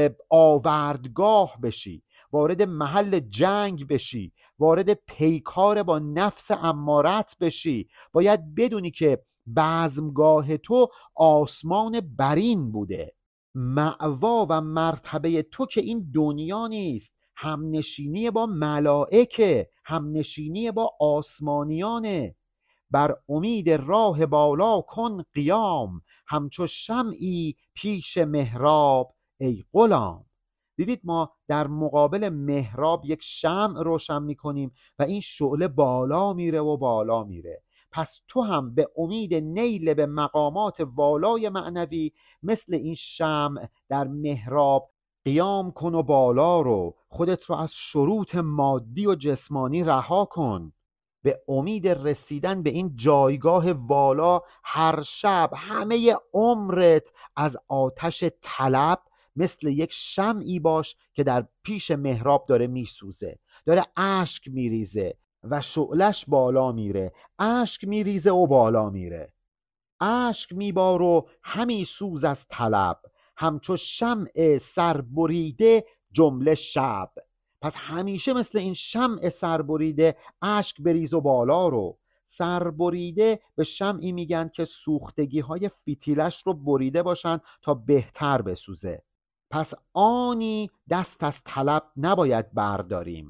[SPEAKER 1] آوردگاه بشی، وارد محل جنگ بشی، وارد پیکار با نفس امارت بشی. باید بدونی که بزمگاه تو آسمان برین بوده، مأوا و مرتبه تو که این دنیا نیست، همنشینی با ملائکه، همنشینی با آسمانیانه. بر امید راه بالا کن قیام، همچو شمعی پیش محراب ای غلام. دیدید ما در مقابل محراب یک شمع روشن میکنیم و این شعله بالا میره و بالا میره. پس تو هم به امید نیل به مقامات والای معنوی مثل این شمع در محراب قیام کن و بالا رو، خودت رو از شروط مادی و جسمانی رها کن. به امید رسیدن به این جایگاه والا هر شب همه عمرت از آتش طلب مثل یک شمعی باش که در پیش محراب داره میسوزه، داره اشک میریزه و شعلش بالا میره، اشک میریزه و بالا میره. اشک میبار و همی سوز از طلب، همچو شمع سربریده جمله شب. پس همیشه مثل این شمع سربریده اشک بریز و بالا رو. سربریده به شمعی میگن که سوختگی های فتیلش رو بریده باشن تا بهتر بسوزه. پس آنی دست از طلب نباید برداریم،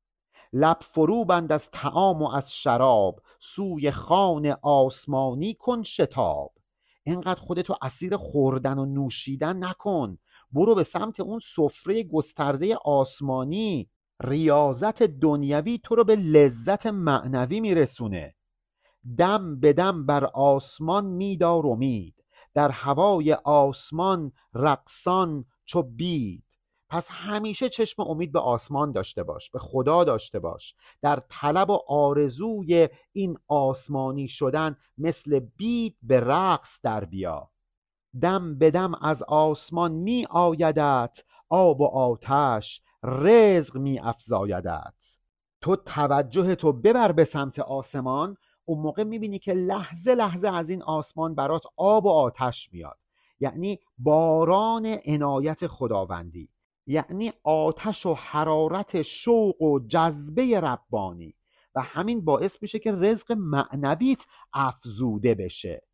[SPEAKER 1] لب فرو بند از طعام و از شراب، سوی خوان آسمانی کن شتاب. اینقدر خودتو اسیر خوردن و نوشیدن نکن، برو به سمت اون سفره گسترده آسمانی. ریاضت دنیوی تو رو به لذت معنوی میرسونه. دم به دم بر آسمان میدار امید، در هوای آسمان رقصان چو بید. پس همیشه چشم امید به آسمان داشته باش، به خدا داشته باش. در طلب و آرزوی این آسمانی شدن مثل بید به رقص در بیا. دم به دم از آسمان می آیدت، آب و آتش رزق می افزایدت. تو توجه تو ببر به سمت آسمان، اون موقع میبینی که لحظه لحظه از این آسمان برات آب و آتش میاد، یعنی باران عنایت خداوندی، یعنی آتش و حرارت شوق و جذبه ربانی، و همین باعث میشه که رزق معنویت افزوده بشه.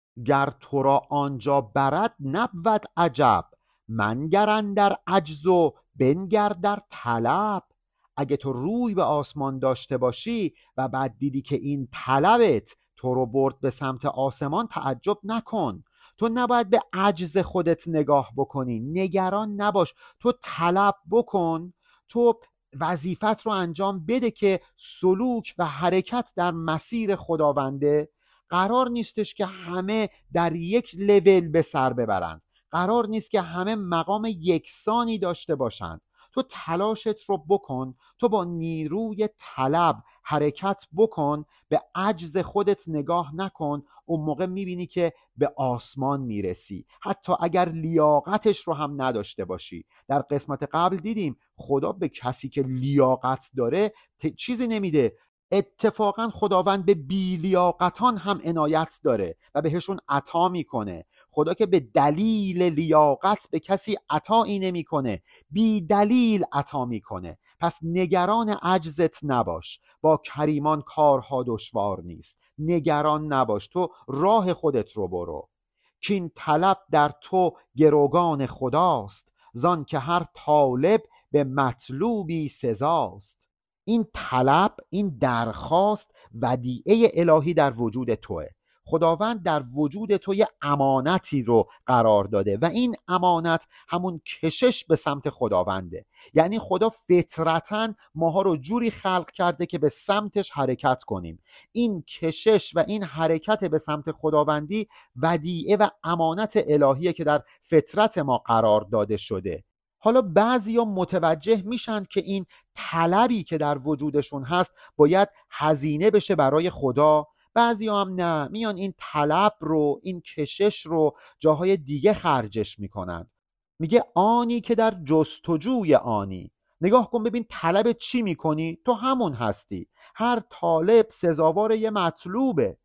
[SPEAKER 1] گر تو را آنجا برد نبود عجب، منگر اندر عجز و بنگر در طلب. اگه تو روی به آسمان داشته باشی و بعد دیدی که این طلبت تو رو برد به سمت آسمان، تعجب نکن. تو نباید به عجز خودت نگاه بکنی، نگران نباش، تو طلب بکن، تو وظیفت رو انجام بده که سلوک و حرکت در مسیر خداونده. قرار نیستش که همه در یک لول به سر ببرند، قرار نیست که همه مقام یکسانی داشته باشند. تو تلاشت رو بکن، تو با نیروی طلب حرکت بکن، به عجز خودت نگاه نکن. اون موقع میبینی که به آسمان میرسی، حتی اگر لیاقتش رو هم نداشته باشی. در قسمت قبل دیدیم خدا به کسی که لیاقت داره چیزی نمیده، اتفاقا خداوند به بیلیاقتان هم عنایت داره و بهشون عطا میکنه. خدا که به دلیل لیاقت به کسی عطایی نمیکنه، بی دلیل عطا میکنه. پس نگران عجزت نباش، با کریمان کارها دشوار نیست. نگران نباش، تو راه خودت رو برو. کین طلب در تو گروگان خداست، زان که هر طالب به مطلوبی سزاست. این طلب، این درخواست ودیعه الهی در وجود توه. خداوند در وجود تو یه امانتی رو قرار داده و این امانت همون کشش به سمت خداونده. یعنی خدا فطرتاً ماها رو جوری خلق کرده که به سمتش حرکت کنیم. این کشش و این حرکت به سمت خداوندی ودیعه و امانت الهیه که در فطرت ما قرار داده شده. حالا بعضیا متوجه میشن که این طلبی که در وجودشون هست باید هزینه بشه برای خدا، بعضیا هم نه، میان این طلب رو، این کشش رو جاهای دیگه خرجش میکنن. میگه آنی که در جستجوی آنی. نگاه کن ببین طلب چی میکنی؟ تو همون هستی. هر طالب سزاوار یه مطلوبه.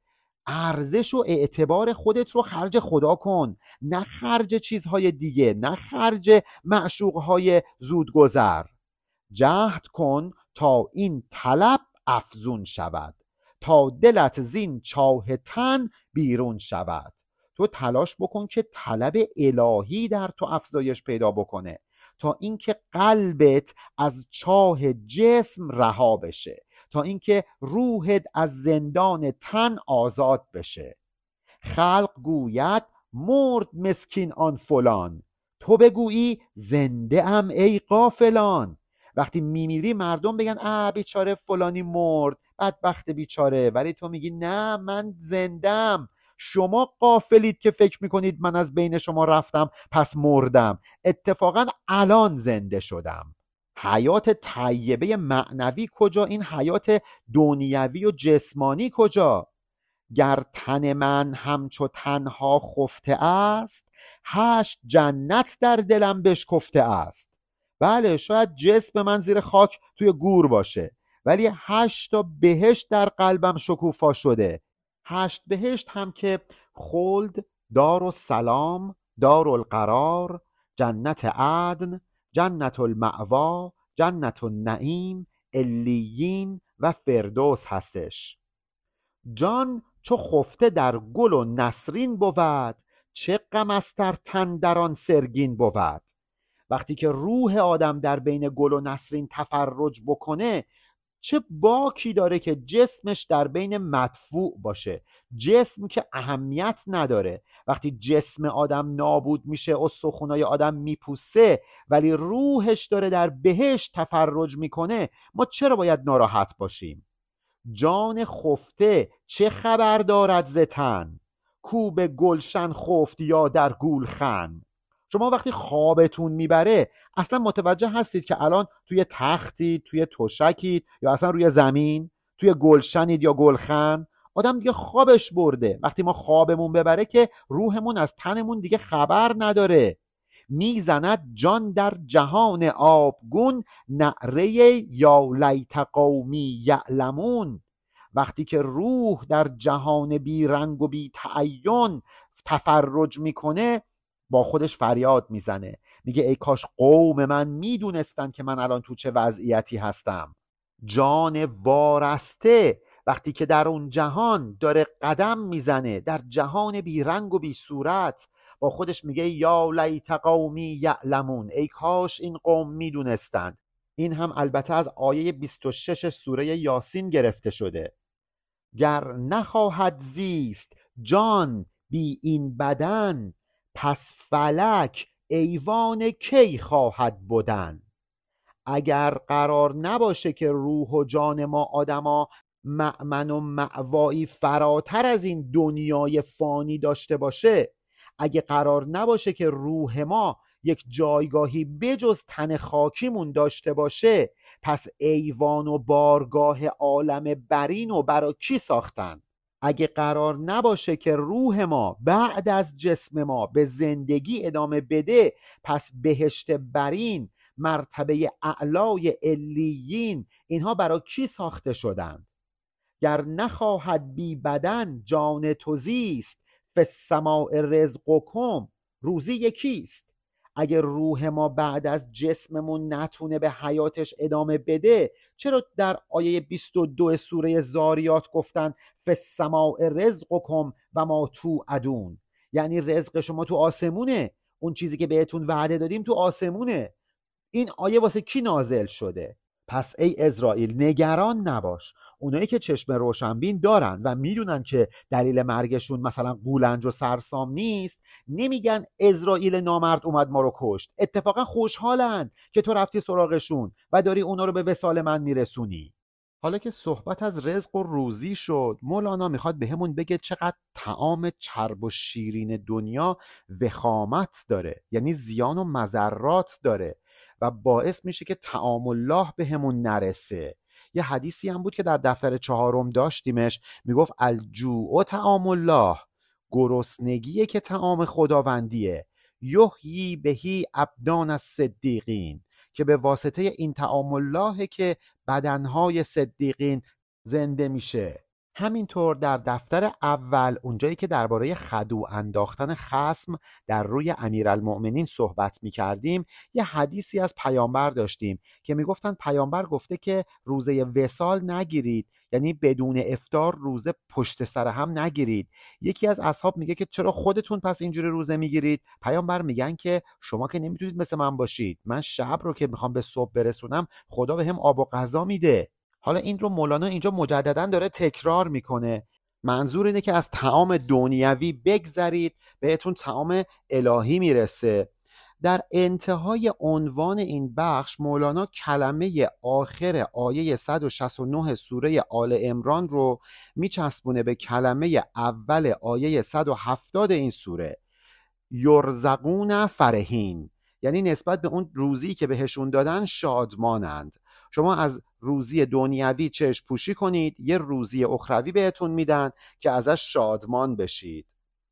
[SPEAKER 1] ارزش و اعتبار خودت رو خرج خدا کن، نه خرج چیزهای دیگه، نه خرج معشوقهای زودگذر. جهد کن تا این طلب افزون شود، تا دلت زین چاه تن بیرون شود. تو تلاش بکن که طلب الهی در تو افزایش پیدا بکنه، تا اینکه قلبت از چاه جسم رها بشه، تا اینکه روحت از زندان تن آزاد بشه. خلق گوید مرد مسکین آن فلان، تو بگویی زنده ام ای غافلان. وقتی میمیری مردم بگن اه بیچاره فلانی مرد، بدبخت بیچاره، ولی تو میگی نه من زندم. شما غافلید که فکر میکنید من از بین شما رفتم پس مردم، اتفاقا الان زنده شدم. حیات طیبه معنوی کجا؟ این حیات دنیوی و جسمانی کجا؟ گر تن من همچو تنها خفته است، هشت جنت در دلم بشکفته است. بله شاید جسم من زیر خاک توی گور باشه، ولی هشت تا بهشت در قلبم شکوفا شده. هشت بهشت هم که خلد، دار و سلام، دار القرار، جنت عدن، جنت المأوا، جنت النعیم، علیین و فردوس هستش. جان چو خفته در گل و نسرین بود، چه غم است ار تن در آن سرگین بود. وقتی که روح آدم در بین گل و نسرین تفرج بکنه، چه باکی داره که جسمش در بین مدفوع باشه. جسم که اهمیت نداره، وقتی جسم آدم نابود میشه، استخونای آدم میپوسه، ولی روحش داره در بهشت تفرج میکنه، ما چرا باید ناراحت باشیم؟ جان خفته چه خبر دارد ز تن، کو به گلشن خفت یا در گولخن. شما وقتی خوابتون میبره اصلا متوجه هستید که الان توی تختید، توی تشکید، یا اصلا روی زمین، توی گلشنید یا گلخن؟ آدم دیگه خوابش برده. وقتی ما خوابمون ببره که روحمون از تنمون دیگه خبر نداره. میزند جان در جهان آبگون، نعره یا لیت قومی یعلمون. وقتی که روح در جهان بی رنگ و بی تعین تفرج میکنه، با خودش فریاد میزنه، میگه ای کاش قوم من میدونستن که من الان تو چه وضعیتی هستم. جان وارسته وقتی که در اون جهان داره قدم میزنه، در جهان بی رنگ و بی صورت، با خودش میگه یا لیت قومی یعلمون، ای کاش این قوم میدونستند. این هم البته از آیه بیست و شش سوره یاسین گرفته شده. گر نخواهد زیست جان بی این بدن، پس فلک ایوان کی خواهد بودن. اگر قرار نباشه که روح و جان ما آدما مأمن و مأوایی فراتر از این دنیای فانی داشته باشه، اگه قرار نباشه که روح ما یک جایگاهی بجز تن خاکیمون داشته باشه، پس ایوان و بارگاه عالم برین و برا کی ساختن؟ اگه قرار نباشه که روح ما بعد از جسم ما به زندگی ادامه بده، پس بهشت برین، مرتبه اعلای علیین، اینها برا کی ساخته شدند؟ گر نخواهد بی بدن جان تو زیست، فی السماء رزقکم، روزی یکیست. اگر روح ما بعد از جسممون نتونه به حیاتش ادامه بده، چرا در آیه بیست و دو سوره زاریات گفتن فی السماء رزقکم و ما توعدون؟ یعنی رزق شما تو آسمونه، اون چیزی که بهتون وعده دادیم تو آسمونه. این آیه واسه کی نازل شده؟ پس ای اسرائیل نگران نباش. اونایی که چشم روشنبین دارن و میدونن که دلیل مرگشون مثلا قولنج و سرسام نیست، نمیگن اسرائیل نامرد اومد ما رو کشت. اتفاقا خوشحالن که تو رفتی سراغشون و داری اونا رو به وصال من میرسونی. حالا که صحبت از رزق و روزی شد، مولانا میخواد به همون بگه چقدر طعام چرب و شیرین دنیا وخامت داره، یعنی زیان و مضرات داره و باعث میشه که طعام الله به همون نرسه. یه حدیثی هم بود که در دفتر چهارم داشتیمش، میگفت الجوع طعام الله، گرسنگیه که طعام خداوندیه، یحیی بهی ابدان الصدیقین، که به واسطه این طعام الله که بدنهای صدیقین زنده میشه. همینطور در دفتر اول اونجایی که درباره خدو انداختن خصم در روی امیرالمؤمنین صحبت میکردیم، یه حدیثی از پیامبر داشتیم که میگفتن پیامبر گفته که روزه وصال نگیرید، یعنی بدون افطار روزه پشت سر هم نگیرید. یکی از اصحاب میگه که چرا خودتون پس اینجوری روزه میگیرید؟ پیامبر میگن که شما که نمیتونید مثل من باشید، من شب رو که میخوام به صبح برسونم خدا به هم آب و غذا میده. حالا این رو مولانا اینجا مجددا داره تکرار میکنه. منظور اینه که از طعام دنیوی بگذرید، بهتون طعام الهی میرسه. در انتهای عنوان این بخش مولانا کلمه آخر آیه صد و شصت و نه سوره آل عمران رو میچسبونه به کلمه اول آیه صد و هفتاد این سوره، یرزقون فرحین، یعنی نسبت به اون روزی که بهشون دادن شادمانند. شما از روزی دنیوی چشم پوشی کنید، یه روزی اخروی بهتون میدن که ازش شادمان بشید.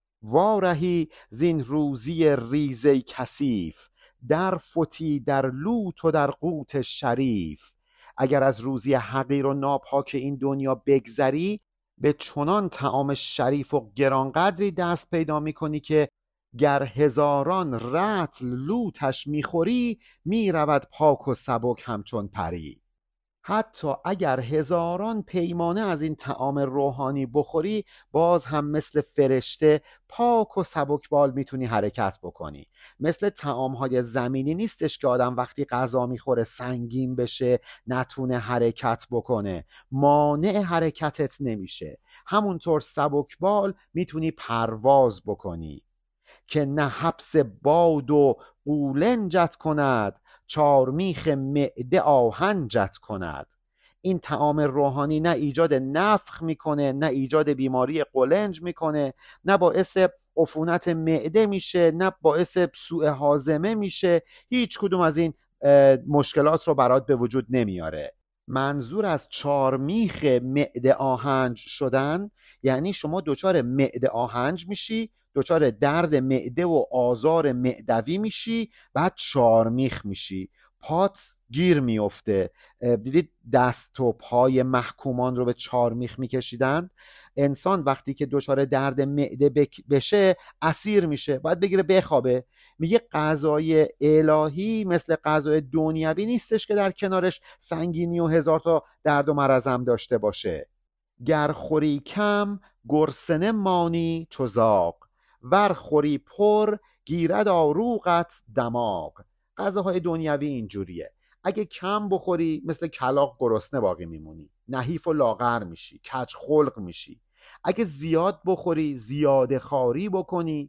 [SPEAKER 1] وارهی زین روزی ریزه کثیف، در فتی در لوت و در قوت شریف. اگر از روزی حقیر و ناپاک این دنیا بگذری، به چنان طعام شریف و گرانقدری دست پیدا میکنی که گر هزاران رطل لوتش میخوری، میرود پاک و سبک همچون پری. حتی اگر هزاران پیمانه از این طعام روحانی بخوری، باز هم مثل فرشته پاک و سبکبال میتونی حرکت بکنی. مثل طعامهای زمینی نیستش که آدم وقتی غذا میخوره سنگین بشه، نتونه حرکت بکنه، مانع حرکتت نمیشه. همونطور سبکبال میتونی پرواز بکنی. که نه حبس باد و قولنجت کند، چارمیخ معده آهنجت کند. این طعام روحانی نه ایجاد نفخ میکنه، نه ایجاد بیماری قولنج میکنه، نه باعث عفونت معده میشه، نه باعث سوء هاضمه میشه. هیچ کدوم از این مشکلات رو برات به وجود نمیاره. منظور از چارمیخ معده آهنج شدن یعنی شما دچار معده آهنج میشی، دچار درد معده و آزار معدوی میشی، بعد چارمیخ میشی، پات گیر میفته. دیدید دست و پای محکومان رو به چارمیخ میکشیدن؟ انسان وقتی که دچار درد معده بشه اسیر میشه، باید بگیره بخوابه. میگه غذای الهی مثل غذای دنیوی نیستش که در کنارش سنگینی و هزار تا درد و مرضم داشته باشه. گر خوری کم گرسنه مانی چو زاغ، ور خوری پر گیرد آروغت دماغ. غذاهای دنیوی اینجوریه، اگه کم بخوری مثل کلاغ گرسنه باقی میمونی، نحیف و لاغر میشی، کج خلق میشی. اگه زیاد بخوری، زیاده خواری بکنی،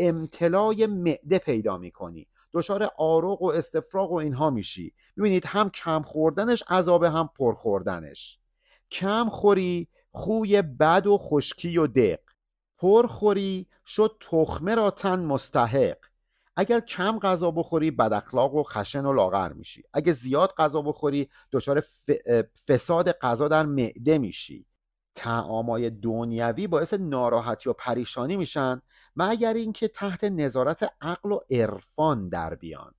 [SPEAKER 1] امتلای معده پیدا میکنی، دچار آروغ و استفراغ و اینها میشی. ببینید هم کم خوردنش عذابه، هم پر خوردنش. کم خوری خوی بد و خشکی و دق، پر خوری شد تخمه را تن مستحق. اگر کم غذا بخوری بد اخلاق و خشن و لاغر میشی، اگه زیاد غذا بخوری دچار فساد غذا در معده میشی. طعامای دنیوی باعث ناراحتی و پریشانی میشن مگر اینکه تحت نظارت عقل و عرفان در بیان.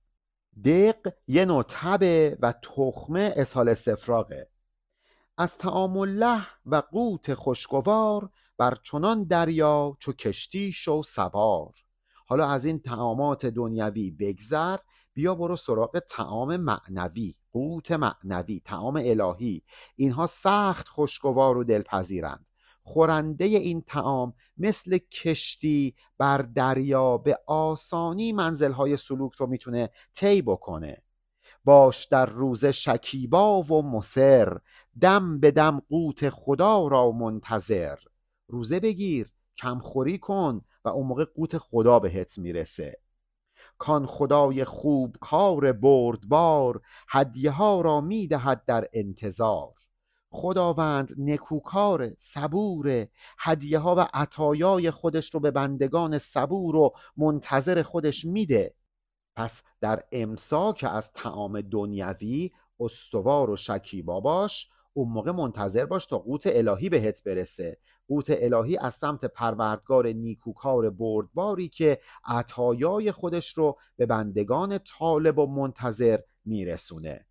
[SPEAKER 1] دق یه نوع تبه و تخمه اسهال استفراغه. از طعام الله و قوت خوشگوار، بر چنان دریا چو کشتی شو سوار. حالا از این طعامات دنیوی بگذر، بیا برو سراغ طعام معنوی، قوت معنوی، طعام الهی. اینها سخت خوشگوار و دلپذیرند. خورنده این طعام مثل کشتی بر دریا به آسانی منزلهای سلوک رو میتونه طی بکنه. باش در روز شکیبا و مصر، دم به دم قوت خدا را منتظر. روزه بگیر، کمخوری کن و اون موقع قوت خدا بهت میرسه. کان خدای خوب کار بردبار، هدیه ها را میدهد در انتظار. خداوند نکوکار صبور، هدیه ها و عطایای خودش رو به بندگان صبور و منتظر خودش میده. پس در امساک از طعام دنیوی استوار و شکیبا باش، اون موقع منتظر باش تا قوت الهی بهت برسه. قوت الهی از سمت پروردگار نیکوکار بردباری که عطایای خودش رو به بندگان طالب و منتظر میرسونه.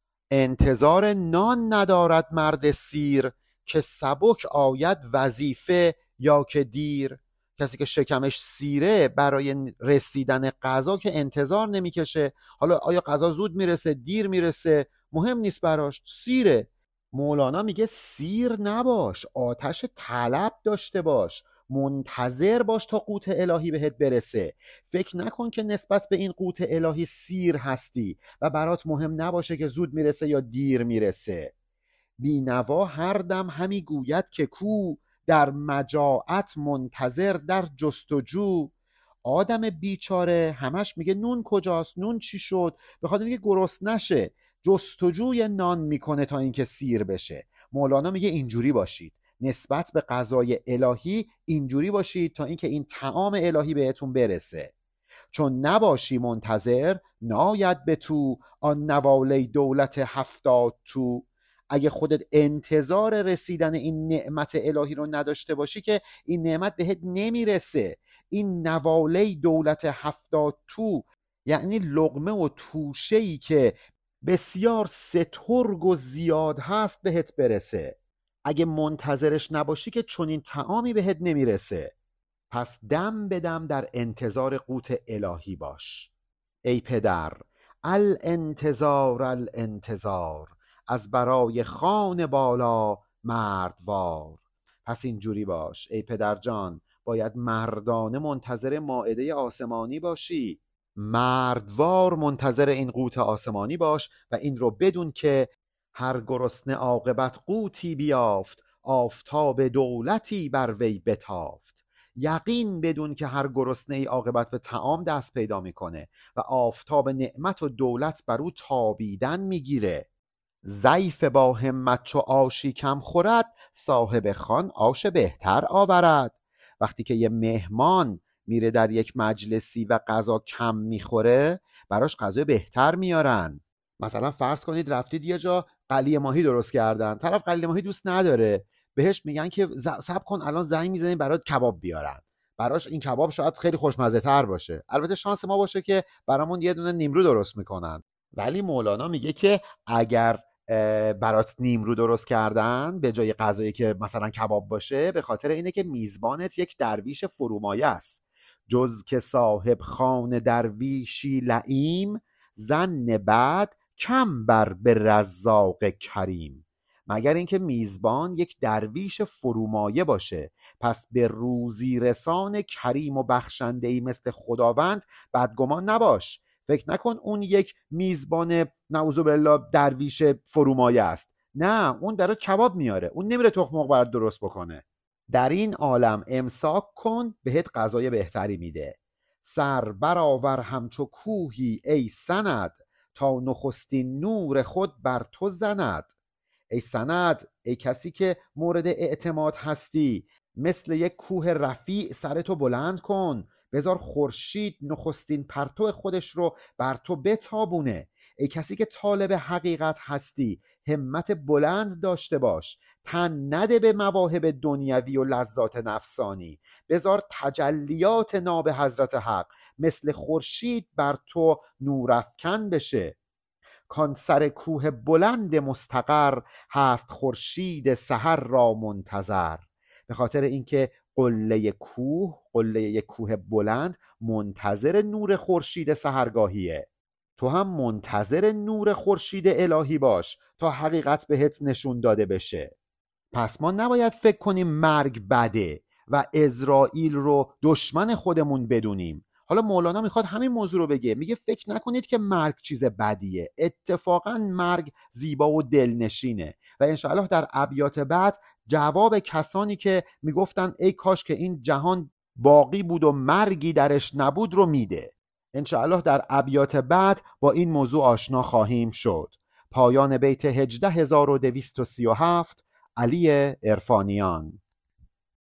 [SPEAKER 1] انتظار نان ندارد مرد سیر، که سبک آید وظیفه یا که دیر. کسی که شکمش سیره برای رسیدن غذا که انتظار نمیکشه. حالا آیا غذا زود میرسه دیر میرسه مهم نیست براش، سیره. مولانا میگه سیر نباش، آتش طلب داشته باش، منتظر باش تا قوت الهی بهت برسه. فکر نکن که نسبت به این قوت الهی سیر هستی و برات مهم نباشه که زود میرسه یا دیر میرسه. بینوا هر دم همی گوید که کو، در مجاعت منتظر در جستجو. آدم بیچاره همش میگه نون کجاست، نون چی شد، به خاطر اینکه گرسنه نشه جستجوی نان میکنه تا اینکه سیر بشه. مولانا میگه اینجوری باشید نسبت به غذای الهی، اینجوری باشید تا اینکه این طعام الهی بهتون برسه. چون نباشی منتظر ناید به تو، آن نواله دولت هفتاد تو. اگه خودت انتظار رسیدن این نعمت الهی رو نداشته باشی که این نعمت بهت نمیرسه. این نواله دولت هفتاد تو یعنی لقمه و توشه‌ای که بسیار سترگ و زیاد هست بهت برسه. اگه منتظرش نباشی که چنین طعامی بهت نمیرسه. پس دم به دم در انتظار قوت الهی باش. ای پدر الانتظار الانتظار، از برای خان بالا مردوار. پس اینجوری باش ای پدر جان، باید مردانه منتظر مائده آسمانی باشی، مردوار منتظر این قوت آسمانی باش و این رو بدون که هر گرسنه عاقبت قوتی بیافت، آفتاب دولتی بر وی بتافت. یقین بدون که هر گرسنه ای عاقبت به طعام دست پیدا میکنه و آفتاب نعمت و دولت بر او تابیدن میگیره. ضعیف با همت چو آشی کم خورد، صاحب خوان آش بهتر آورد. وقتی که یه مهمان میره در یک مجلسی و غذا کم میخوره، براش غذای بهتر میارن. مثلا فرض کنید رفتید یه جا قلی ماهی درست کردن، طرف قلی ماهی دوست نداره، بهش میگن که صبر کن الان زنگ میزنیم برات کباب بیارن. براش این کباب شاید خیلی خوشمزه تر باشه. البته شانس ما باشه که برامون یه دونه نیمرو درست میکنن. ولی مولانا میگه که اگر برات نیمرو درست کردن به جای غذایی که مثلا کباب باشه، به خاطر اینه که میزبانت یک درویش فرومایه است. جز که صاحب خان درویشی لئیم، ظن بد کم بر به رزاق کریم. مگر اینکه میزبان یک درویش فرومایه باشه، پس به روزی رسان کریم و بخشنده‌ای مثل خداوند بدگمان نباش. فکر نکن اون یک میزبان نعوذ بالله درویش فرومایه است. نه، اون داره کباب میاره، اون نمیره تخم مرغ برات درست بکنه. در این عالم امساک کن، بهت غذای بهتری میده. سر برآور همچو کوهی ای سند، تا نخستین نور خود بر تو زند. ای سند، ای کسی که مورد اعتماد هستی، مثل یک کوه رفیع سرتو بلند کن، بذار خورشید نخستین پرتو خودش رو بر تو بتابونه. ای کسی که طالب حقیقت هستی، همت بلند داشته باش، تن نده به مواهب دنیوی و لذات نفسانی، بذار تجلیات ناب حضرت حق مثل خورشید بر تو نورافکن بشه. کان سر کوه بلند مستقر، هست خورشید سحر را منتظر. به خاطر اینکه قله کوه، قله یک کوه بلند منتظر نور خورشید سحرگاهیه. تو هم منتظر نور خورشید الهی باش تا حقیقت بهت نشون داده بشه. پس ما نباید فکر کنیم مرگ بده و عزرائیل رو دشمن خودمون بدونیم. حالا مولانا میخواد همین موضوع رو بگه، میگه فکر نکنید که مرگ چیز بدیه، اتفاقا مرگ زیبا و دلنشینه. و انشاءالله در ابیات بعد جواب کسانی که میگفتن ای کاش که این جهان باقی بود و مرگی درش نبود رو میده. انشاءالله در ابیات بعد با این موضوع آشنا خواهیم شد. پایان بیت هجده هزار و دویست و سی و هفت، علی عرفانیان.